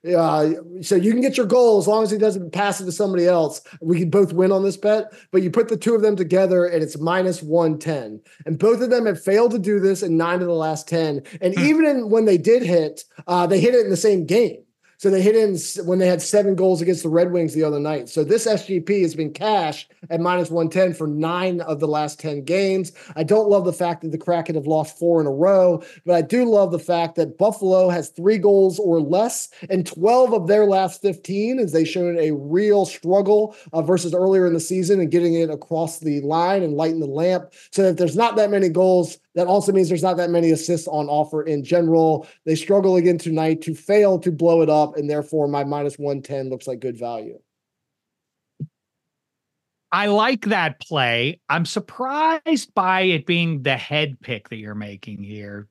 Speaker 1: So you can get your goal as long as he doesn't pass it to somebody else. We can both win on this bet, but you put the 2 of them together and it's minus 110. And both of them have failed to do this in 9 of the last 10. And even when they did hit, they hit it in the same game. So they hit in when they had 7 goals against the Red Wings the other night. So this SGP has been cashed at -110 for 9 of the last 10 games. I don't love the fact that the Kraken have lost 4 in a row, but I do love the fact that Buffalo has 3 goals or less in 12 of their last 15, as they showed a real struggle versus earlier in the season and getting it across the line and lighting the lamp. So if there's not that many goals, that also means there's not that many assists on offer in general. They struggle again tonight to fail to blow it up, and therefore my -110 looks like good value.
Speaker 2: I like that play. I'm surprised by it being the head pick that you're making here.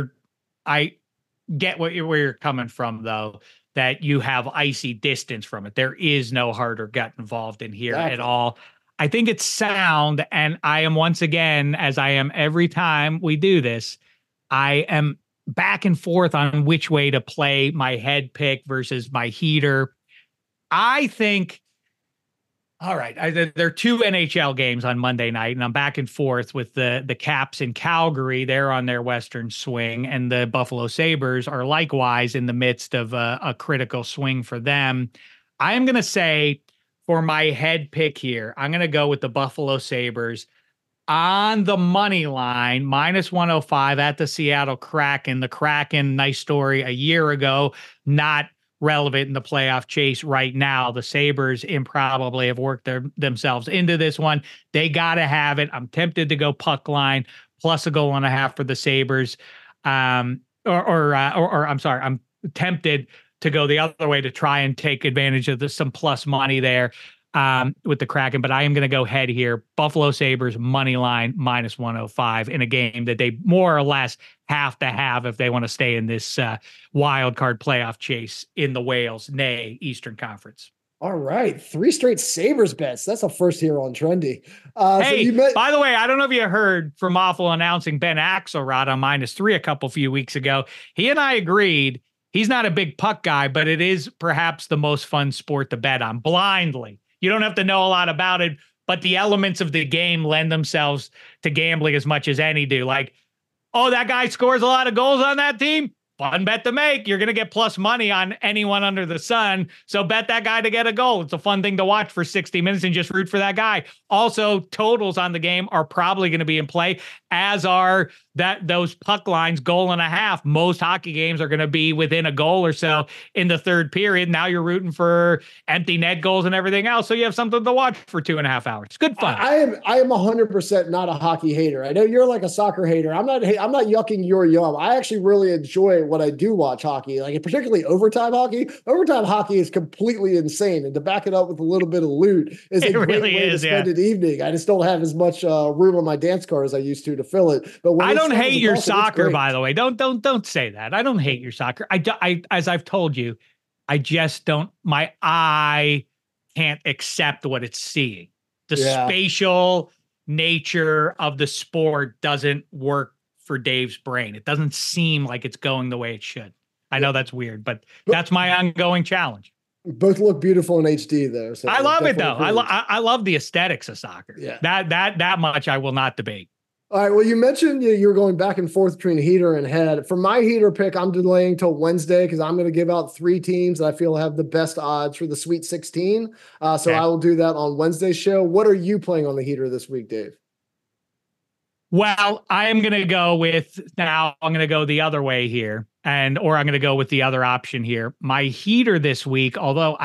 Speaker 2: I get where you're coming from, though, that you have icy distance from it. There is no heart or gut involved in here at all. I think it's sound, and I am once again, as I am every time we do this, I am back and forth on which way to play my head pick versus my heater. I think, all right, there are 2 NHL games on Monday night, and I'm back and forth with the Caps in Calgary. They're on their western swing, and the Buffalo Sabres are likewise in the midst of a critical swing for them. I am going to say, for my head pick here, I'm going to go with the Buffalo Sabres on the money line, -105 at the Seattle Kraken. The Kraken, nice story a year ago, not relevant in the playoff chase right now. The Sabres improbably have worked themselves into this one. They got to have it. I'm tempted to go puck line plus a goal and a half for the Sabres. I'm sorry, I'm tempted to go the other way to try and take advantage of some plus money there with the Kraken, but I am going to go head here. Buffalo Sabres money line -105 in a game that they more or less have to have if they want to stay in this wild card playoff chase in the Wales, nay, Eastern Conference.
Speaker 1: All right. 3 straight Sabres bets. That's a first here on Trendy.
Speaker 2: Hey, by the way, I don't know if you heard from Awful announcing Ben Axelrod on -3 a few weeks ago. He and I agreed. He's not a big puck guy, but it is perhaps the most fun sport to bet on blindly. You don't have to know a lot about it, but the elements of the game lend themselves to gambling as much as any do. Like, oh, that guy scores a lot of goals on that team. Fun bet to make. You're going to get plus money on anyone under the sun. So bet that guy to get a goal. It's a fun thing to watch for 60 minutes and just root for that guy. Also, totals on the game are probably going to be in play, as are those puck lines, goal and a half. Most hockey games are going to be within a goal or so in the third period. Now you're rooting for empty net goals and everything else. So you have something to watch for 2.5 hours. It's good fun.
Speaker 1: I am 100% not a hockey hater. I know you're like a soccer hater. I'm not yucking your yum. I actually really enjoy when I do watch hockey, like particularly overtime hockey. Overtime hockey is completely insane. And to back it up with a little bit of loot is a great way to spend an evening. I just don't have as much room on my dance card as I used to fill it. But when
Speaker 2: I don't hate your soccer, by the way. Don't say that. I don't hate your soccer. I as I've told you, I just don't. My eye can't accept what it's seeing. The spatial nature of the sport doesn't work for Dave's brain. It doesn't seem like it's going the way it should. I know that's weird, but that's my ongoing challenge.
Speaker 1: Both look beautiful in HD though. So
Speaker 2: I love it though. I love the aesthetics of soccer.
Speaker 1: Yeah.
Speaker 2: That much I will not debate.
Speaker 1: All right. Well, you mentioned you were going back and forth between heater and head. For my heater pick, I'm delaying till Wednesday because I'm going to give out 3 teams that I feel have the best odds for the Sweet 16. So I will do that on Wednesday's show. What are you playing on the heater this week, Dave?
Speaker 2: Well, I'm going to go the other way here, or I'm going to go with the other option here. My heater this week, although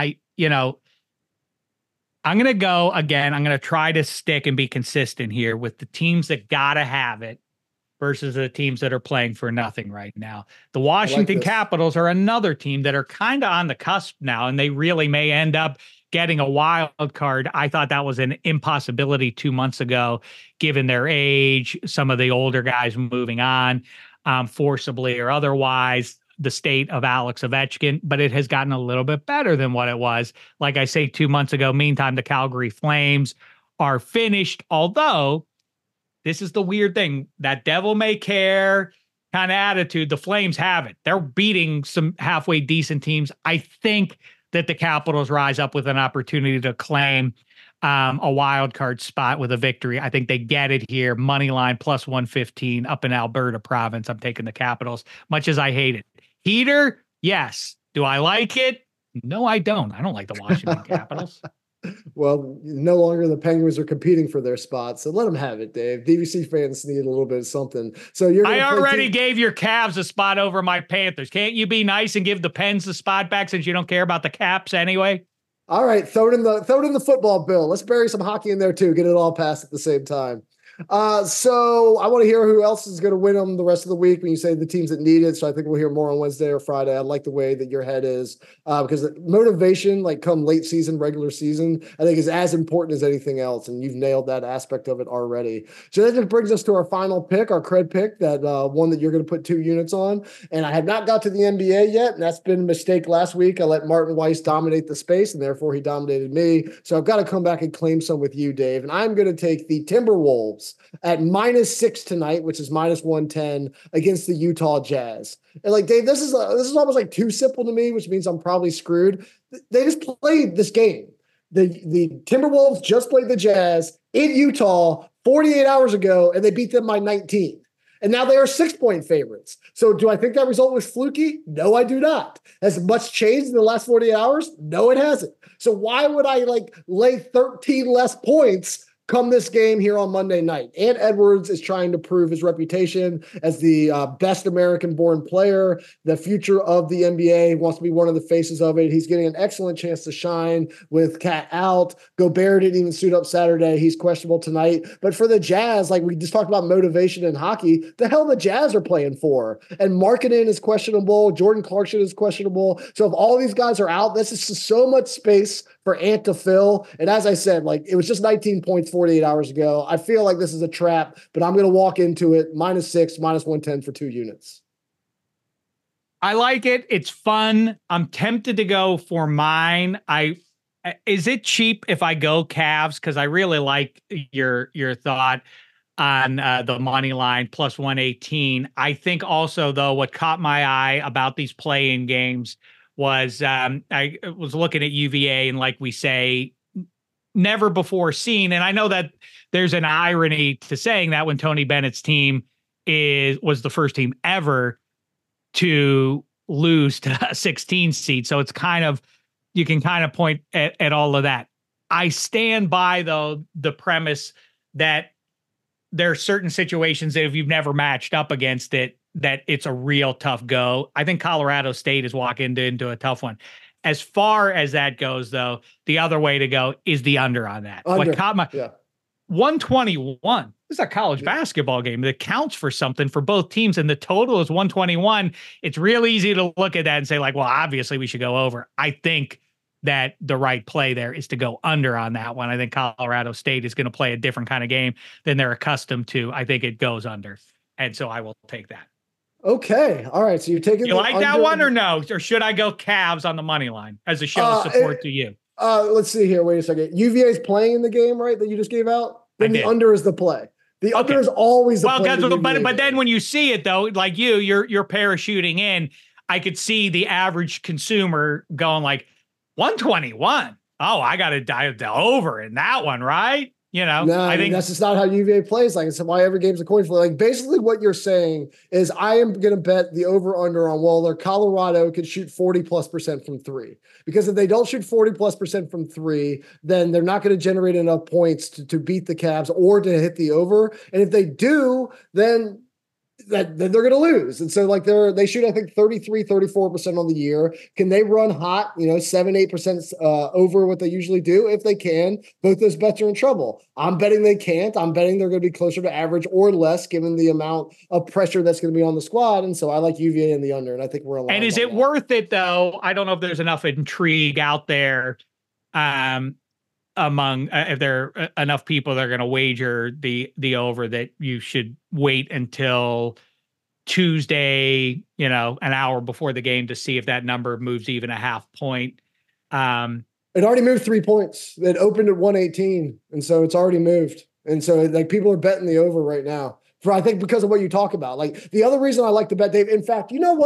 Speaker 2: I'm going to go again. I'm going to try to stick and be consistent here with the teams that got to have it versus the teams that are playing for nothing right now. The Washington Capitals are another team that are kind of on the cusp now, and they really may end up getting a wild card. I thought that was an impossibility 2 months ago, given their age, some of the older guys moving on forcibly or otherwise, the state of Alex Ovechkin, but it has gotten a little bit better than what it was. Like I say, 2 months ago, meantime, the Calgary Flames are finished. Although this is the weird thing, that devil may care kind of attitude, the Flames have it. They're beating some halfway decent teams. I think that the Capitals rise up with an opportunity to claim a wild card spot with a victory. I think they get it here. Money line plus 115 up in Alberta province. I'm taking the Capitals, much as I hate it. Heater, yes. Do I like it? No, I don't. I don't like the Washington Capitals.
Speaker 1: Well, no longer the Penguins are competing for their spot, so let them have it, Dave. DVC fans need a little bit of something. So
Speaker 2: I already gave your Cavs a spot over my Panthers. Can't you be nice and give the Pens the spot back since you don't care about the Caps anyway?
Speaker 1: All right, throw it in the football bill. Let's bury some hockey in there too. Get it all passed at the same time. So I want to hear who else is going to win them the rest of the week when you say the teams that need it. So I think we'll hear more on Wednesday or Friday. I like the way that your head is because motivation, like come late season, regular season, I think is as important as anything else. And you've nailed that aspect of it already. So that just brings us to our final pick, our cred pick, that one that you're going to put 2 units on. And I have not got to the NBA yet. And that's been a mistake last week. I let Martin Weiss dominate the space and therefore he dominated me. So I've got to come back and claim some with you, Dave. And I'm going to take the Timberwolves at -6 tonight, which is -110 against the Utah Jazz. And like, Dave, this is almost like too simple to me, which means I'm probably screwed. They just played this game. The Timberwolves just played the Jazz in Utah 48 hours ago, and they beat them by 19. And now they are 6-point favorites. So do I think that result was fluky? No, I do not. Has much changed in the last 48 hours? No, it hasn't. So why would I lay 13 less points come this game here on Monday night? Ant Edwards is trying to prove his reputation as the best American-born player, the future of the NBA, wants to be one of the faces of it. He's getting an excellent chance to shine with Cat out. Gobert didn't even suit up Saturday. He's questionable tonight. But for the Jazz, like we just talked about motivation in hockey, the hell the Jazz are playing for. And Markkanen is questionable. Jordan Clarkson is questionable. So if all these guys are out, this is just so much space for Ant to fill. And as I said, it was just 19 points 48 hours ago. I feel like this is a trap, but I'm going to walk into it -6, -110 for 2 units.
Speaker 2: I like it. It's fun. I'm tempted to go for mine. Is it cheap if I go Cavs? Because I really like your thought on the money line +118. I think also, though, what caught my eye about these play-in games was I was looking at UVA, and like we say, never before seen. And I know that there's an irony to saying that when Tony Bennett's team was the first team ever to lose to a 16 seed. So it's you can kind of point at all of that. I stand by, though, the premise that there are certain situations that if you've never matched up against it, that it's a real tough go. I think Colorado State is walking into a tough one. As far as that goes, though, the other way to go is the under on that. What caught my 121. This is a college basketball game that counts for something for both teams, and the total is 121. It's real easy to look at that and say, well, obviously we should go over. I think that the right play there is to go under on that one. I think Colorado State is going to play a different kind of game than they're accustomed to. I think it goes under, and so I will take that.
Speaker 1: Okay. All right. So you're taking
Speaker 2: you like that one or no? Or should I go Cavs on the money line as a show of support to you?
Speaker 1: Let's see here. Wait a second. UVA is playing in the game, right? That you just gave out? Then the under is the play. The under is always the play.
Speaker 2: But then when you see it, though, like you're parachuting in, I could see the average consumer going 121. Oh, I got to dive over in that one, right?
Speaker 1: No, I think that's just not how UVA plays. Like, it's why every game's a coin flip. Basically what you're saying is I am going to bet the over-under on Waller. Colorado could shoot 40+% from 3. Because if they don't shoot 40+% from 3, then they're not going to generate enough points to beat the Cavs or to hit the over. And if they do, then they're going to lose. And so they shoot, I think 33-34% on the year. Can they run hot, 7-8% over what they usually do? If they can, both those bets are in trouble. I'm betting they can't. I'm betting they're going to be closer to average or less given the amount of pressure that's going to be on the squad. And so I like UVA in the under, and I think we're aligned.
Speaker 2: And is it worth it, though? I don't know if there's enough intrigue out there among if there are enough people that are going to wager the over that you should wait until Tuesday, an hour before the game to see if that number moves even a half point.
Speaker 1: It already moved 3 points. It opened at 118, and so it's already moved. And so people are betting the over right now. I think because of what you talk about. The other reason I like to bet, Dave, in fact, you know what?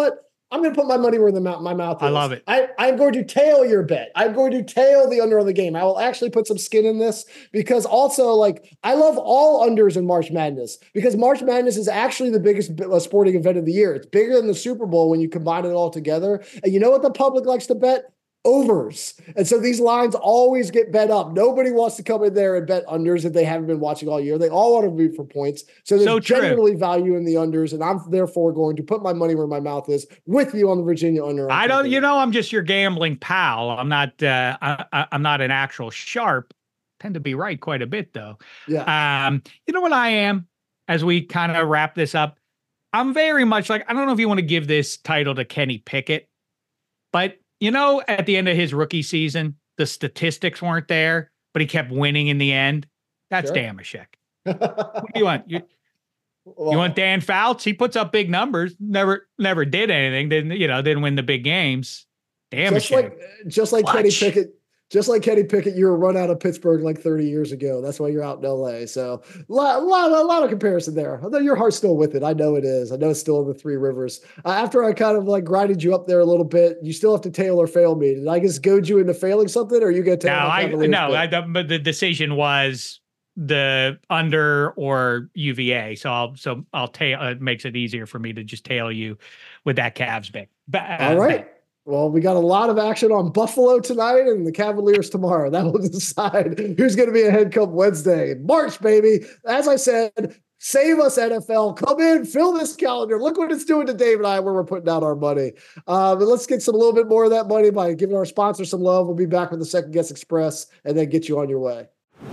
Speaker 1: I'm going to put my money where my mouth is.
Speaker 2: I love it.
Speaker 1: I'm going to tail your bet. I'm going to tail the under of the game. I will actually put some skin in this because also, like, I love all unders in March Madness because March Madness is actually the biggest sporting event of the year. It's bigger than the Super Bowl when you combine it all together. And you know what the public likes to bet? Overs. And so these lines always get bet up. Nobody wants to come in there and bet unders if they haven't been watching all year. They all want to root for points. So there's generally value in the unders, and I'm therefore going to put my money where my mouth is with you on the Virginia under.
Speaker 2: I don't, I'm just your gambling pal. I'm not I'm not an actual sharp. Tend to be right quite a bit though.
Speaker 1: Yeah.
Speaker 2: You know what I am as we kind of wrap this up? I'm very much like, I don't know if you want to give this title to Kenny Pickett, but at the end of his rookie season, the statistics weren't there, but he kept winning in the end. That's sure. Damashek. What do you want? You want Dan Fouts? He puts up big numbers. Never did anything. Didn't win the big games. Damashek.
Speaker 1: Just like Kenny Pickett. Just like Kenny Pickett, you were run out of Pittsburgh like 30 years ago. That's why you're out in LA. So a lot of comparison there. Although your heart's still with it. I know it is. I know it's still in the Three Rivers. After I kind of like grinded you up there a little bit, you still have to tail or fail me. Did I just goad you into failing something, or are you going to tail?
Speaker 2: But the decision was the under or UVA. So I'll tail. It makes it easier for me to just tail you with that Cavs bet.
Speaker 1: All right. Well, we got a lot of action on Buffalo tonight and the Cavaliers tomorrow. That will decide who's going to be ahead come Wednesday. March, baby. As I said, save us, NFL. Come in, fill this calendar. Look what it's doing to Dave and I where we're putting out our money. But let's get a little bit more of that money by giving our sponsor some love. We'll be back with the Second Guess Express and then get you on your way.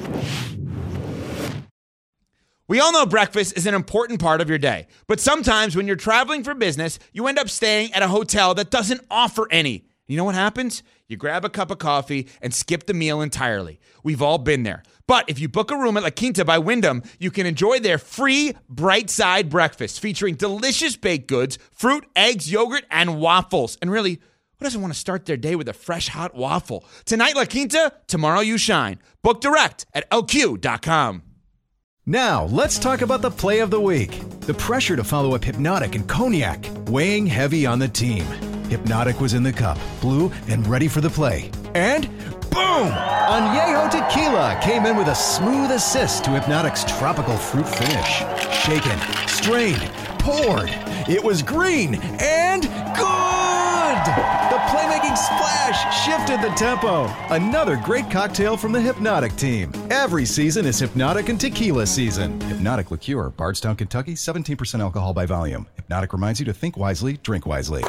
Speaker 6: We all know breakfast is an important part of your day, but sometimes when you're traveling for business, you end up staying at a hotel that doesn't offer any. You know what happens? You grab a cup of coffee and skip the meal entirely. We've all been there. But if you book a room at La Quinta by Wyndham, you can enjoy their free Bright Side breakfast featuring delicious baked goods, fruit, eggs, yogurt, and waffles. And really, who doesn't want to start their day with a fresh hot waffle? Tonight, La Quinta, tomorrow you shine. Book direct at lq.com.
Speaker 5: Now, let's talk about the play of the week. The pressure to follow up Hypnotic and Cognac, weighing heavy on the team. Hypnotic was in the cup, blue, and ready for the play. And boom! Añejo Tequila came in with a smooth assist to Hypnotic's tropical fruit finish. Shaken, strained, poured. It was green and good! The playmaking splash shifted the tempo. Another great cocktail from the Hypnotic team. Every season is Hypnotic and Tequila season. Hypnotic Liqueur, Bardstown, Kentucky, 17% alcohol by volume. Hypnotic reminds you to think wisely, drink wisely.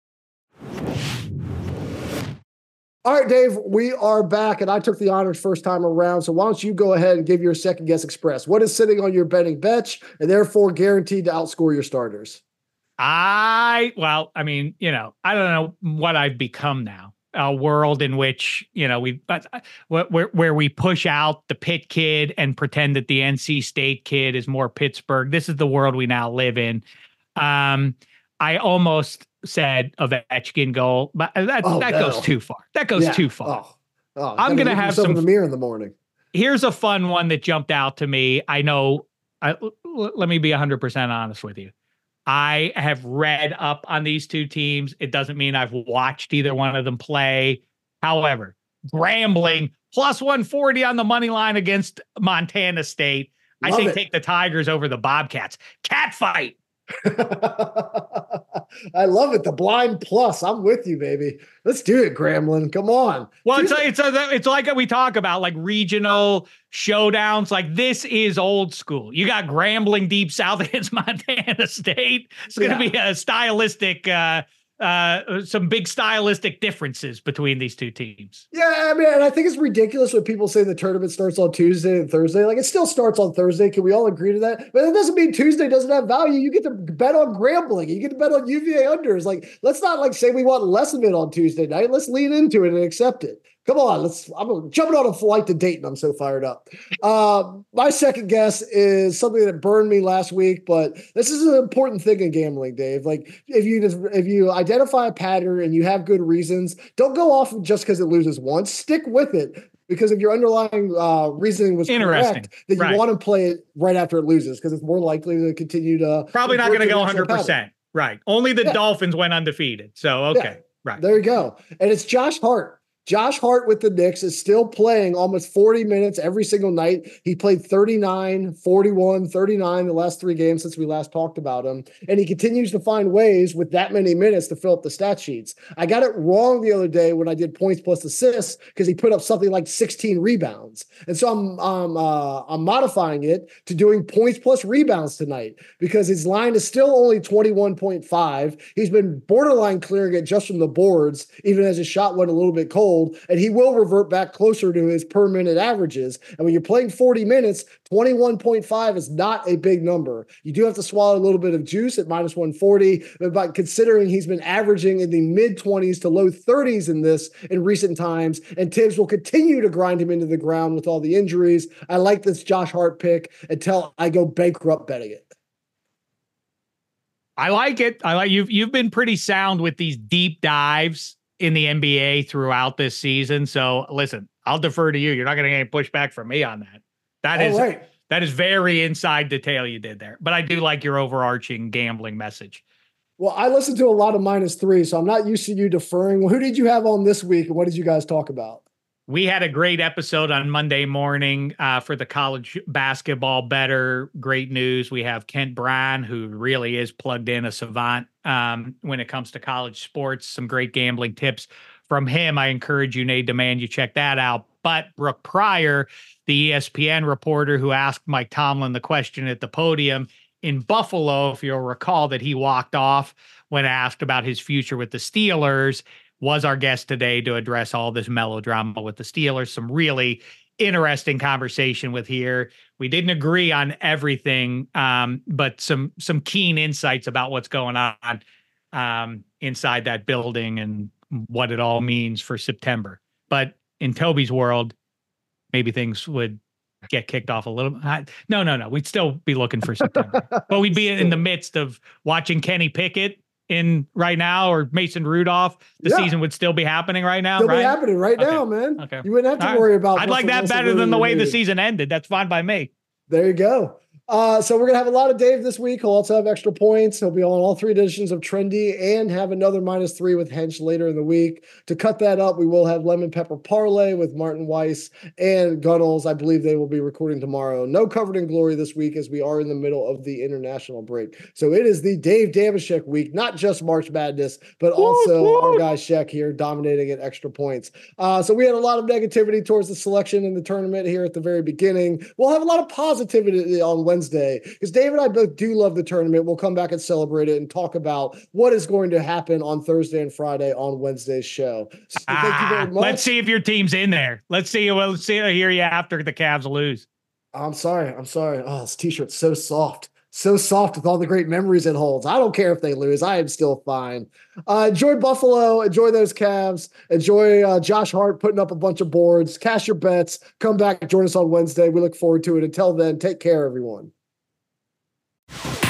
Speaker 1: All right, Dave, we are back, and I took the honors first time around, so why don't you go ahead and give your Second Guess Express? What is sitting on your betting bench and therefore guaranteed to outscore your starters?
Speaker 2: I don't know what I've become now. A world in which, where we push out the Pitt kid and pretend that the NC State kid is more Pittsburgh. This is the world we now live in. I almost said Ovechkin goal, but that goes too far. That goes too far. I'm going to have some in
Speaker 1: the mirror in the morning.
Speaker 2: Here's a fun one that jumped out to me. I know. Let me be 100% honest with you. I have read up on these two teams. It doesn't mean I've watched either one of them play. However, Grambling plus 140 on the money line against Montana State. I say take the Tigers over the Bobcats. Cat fight.
Speaker 1: I love it. The blind plus. I'm with you, baby. Let's do it, Grambling. Come on.
Speaker 2: Well, it's like we talk about like regional showdowns. Like this is old school. You got Grambling deep south against Montana State. It's going to be a stylistic, some big stylistic differences between these two teams.
Speaker 1: Yeah, I mean, and I think it's ridiculous when people say the tournament starts on Tuesday and Thursday. Like, it still starts on Thursday. Can we all agree to that? But it doesn't mean Tuesday doesn't have value. You get to bet on Grambling. You get to bet on UVA unders. Like, let's not say we want less of it on Tuesday night. Let's lean into it and accept it. Come on, I'm jumping on a flight to Dayton. I'm so fired up. My second guess is something that burned me last week, but this is an important thing in gambling, Dave. Like if you identify a pattern and you have good reasons, don't go off just because it loses once. Stick with it. Because if your underlying reasoning was correct, then you want to play it right after it loses because it's more likely to continue to.
Speaker 2: Probably not going to go 100%. Right. Only the Dolphins went undefeated. So, okay.
Speaker 1: Yeah.
Speaker 2: Right.
Speaker 1: There you go. And it's Josh Hart. Josh Hart with the Knicks is still playing almost 40 minutes every single night. He played 39, 41, 39 the last 3 games since we last talked about him. And he continues to find ways with that many minutes to fill up the stat sheets. I got it wrong the other day when I did points plus assists because he put up something like 16 rebounds. And so I'm modifying it to doing points plus rebounds tonight because his line is still only 21.5. He's been borderline clearing it just from the boards, even as his shot went a little bit cold. And he will revert back closer to his per minute averages. And when you're playing 40 minutes, 21.5 is not a big number. You do have to swallow a little bit of juice at minus 140, but considering he's been averaging in the mid 20s to low 30s in recent times, and Tibbs will continue to grind him into the ground with all the injuries. I like this Josh Hart pick until I go bankrupt betting it.
Speaker 2: I like it. You've been pretty sound with these deep dives in the NBA throughout this season. So listen, I'll defer to you. You're not going to get any pushback from me on that. That is very inside detail you did there, but I do like your overarching gambling message.
Speaker 1: Well, I listened to a lot of -3, so I'm not used to you deferring. Who did you have on this week and what did you guys talk about?
Speaker 2: We had a great episode on Monday morning for the college basketball better. Great news. We have Kent Bryan, who really is plugged in, a savant when it comes to college sports. Some great gambling tips from him. I encourage you, Nate Demand, you check that out. But Brooke Pryor, the ESPN reporter who asked Mike Tomlin the question at the podium in Buffalo, if you'll recall that he walked off when asked about his future with the Steelers, was our guest today to address all this melodrama with the Steelers. Some really interesting conversation with here. We didn't agree on everything, but some keen insights about what's going on inside that building and what it all means for September. But in Toby's world, maybe things would get kicked off a little. No. We'd still be looking for September, but we'd be in the midst of watching Kenny Pickett in right now, or Mason Rudolph. The season would still be happening right now.
Speaker 1: Still be happening right now, man.
Speaker 2: Okay.
Speaker 1: You wouldn't have to worry about.
Speaker 2: I'd like that better than the way the season ended. That's fine by me.
Speaker 1: There you go. So we're going to have a lot of Dave this week. He'll also have extra points. He'll be on all 3 editions of Trendy and have another -3 with Hench later in the week. To cut that up, we will have Lemon Pepper Parlay with Martin Weiss and Gunnels. I believe they will be recording tomorrow. No Covered in Glory this week as we are in the middle of the international break. So it is the Dave Dameshek week, not just March Madness, but also our guy Sheck here dominating at extra points. So we had a lot of negativity towards the selection in the tournament here at the very beginning. We'll have a lot of positivity on Wednesday because Dave and I both do love the tournament. We'll come back and celebrate it and talk about what is going to happen on Thursday and Friday on Wednesday's show. So thank you very much.
Speaker 2: Let's see if your team's in there. Let's see. Let's see. I hear you after the Cavs lose.
Speaker 1: I'm sorry. Oh, this t-shirt's so soft. So soft with all the great memories it holds. I don't care if they lose. I am still fine. Enjoy Buffalo. Enjoy those Cavs. Enjoy Josh Hart putting up a bunch of boards. Cash your bets. Come back and join us on Wednesday. We look forward to it. Until then, take care, everyone.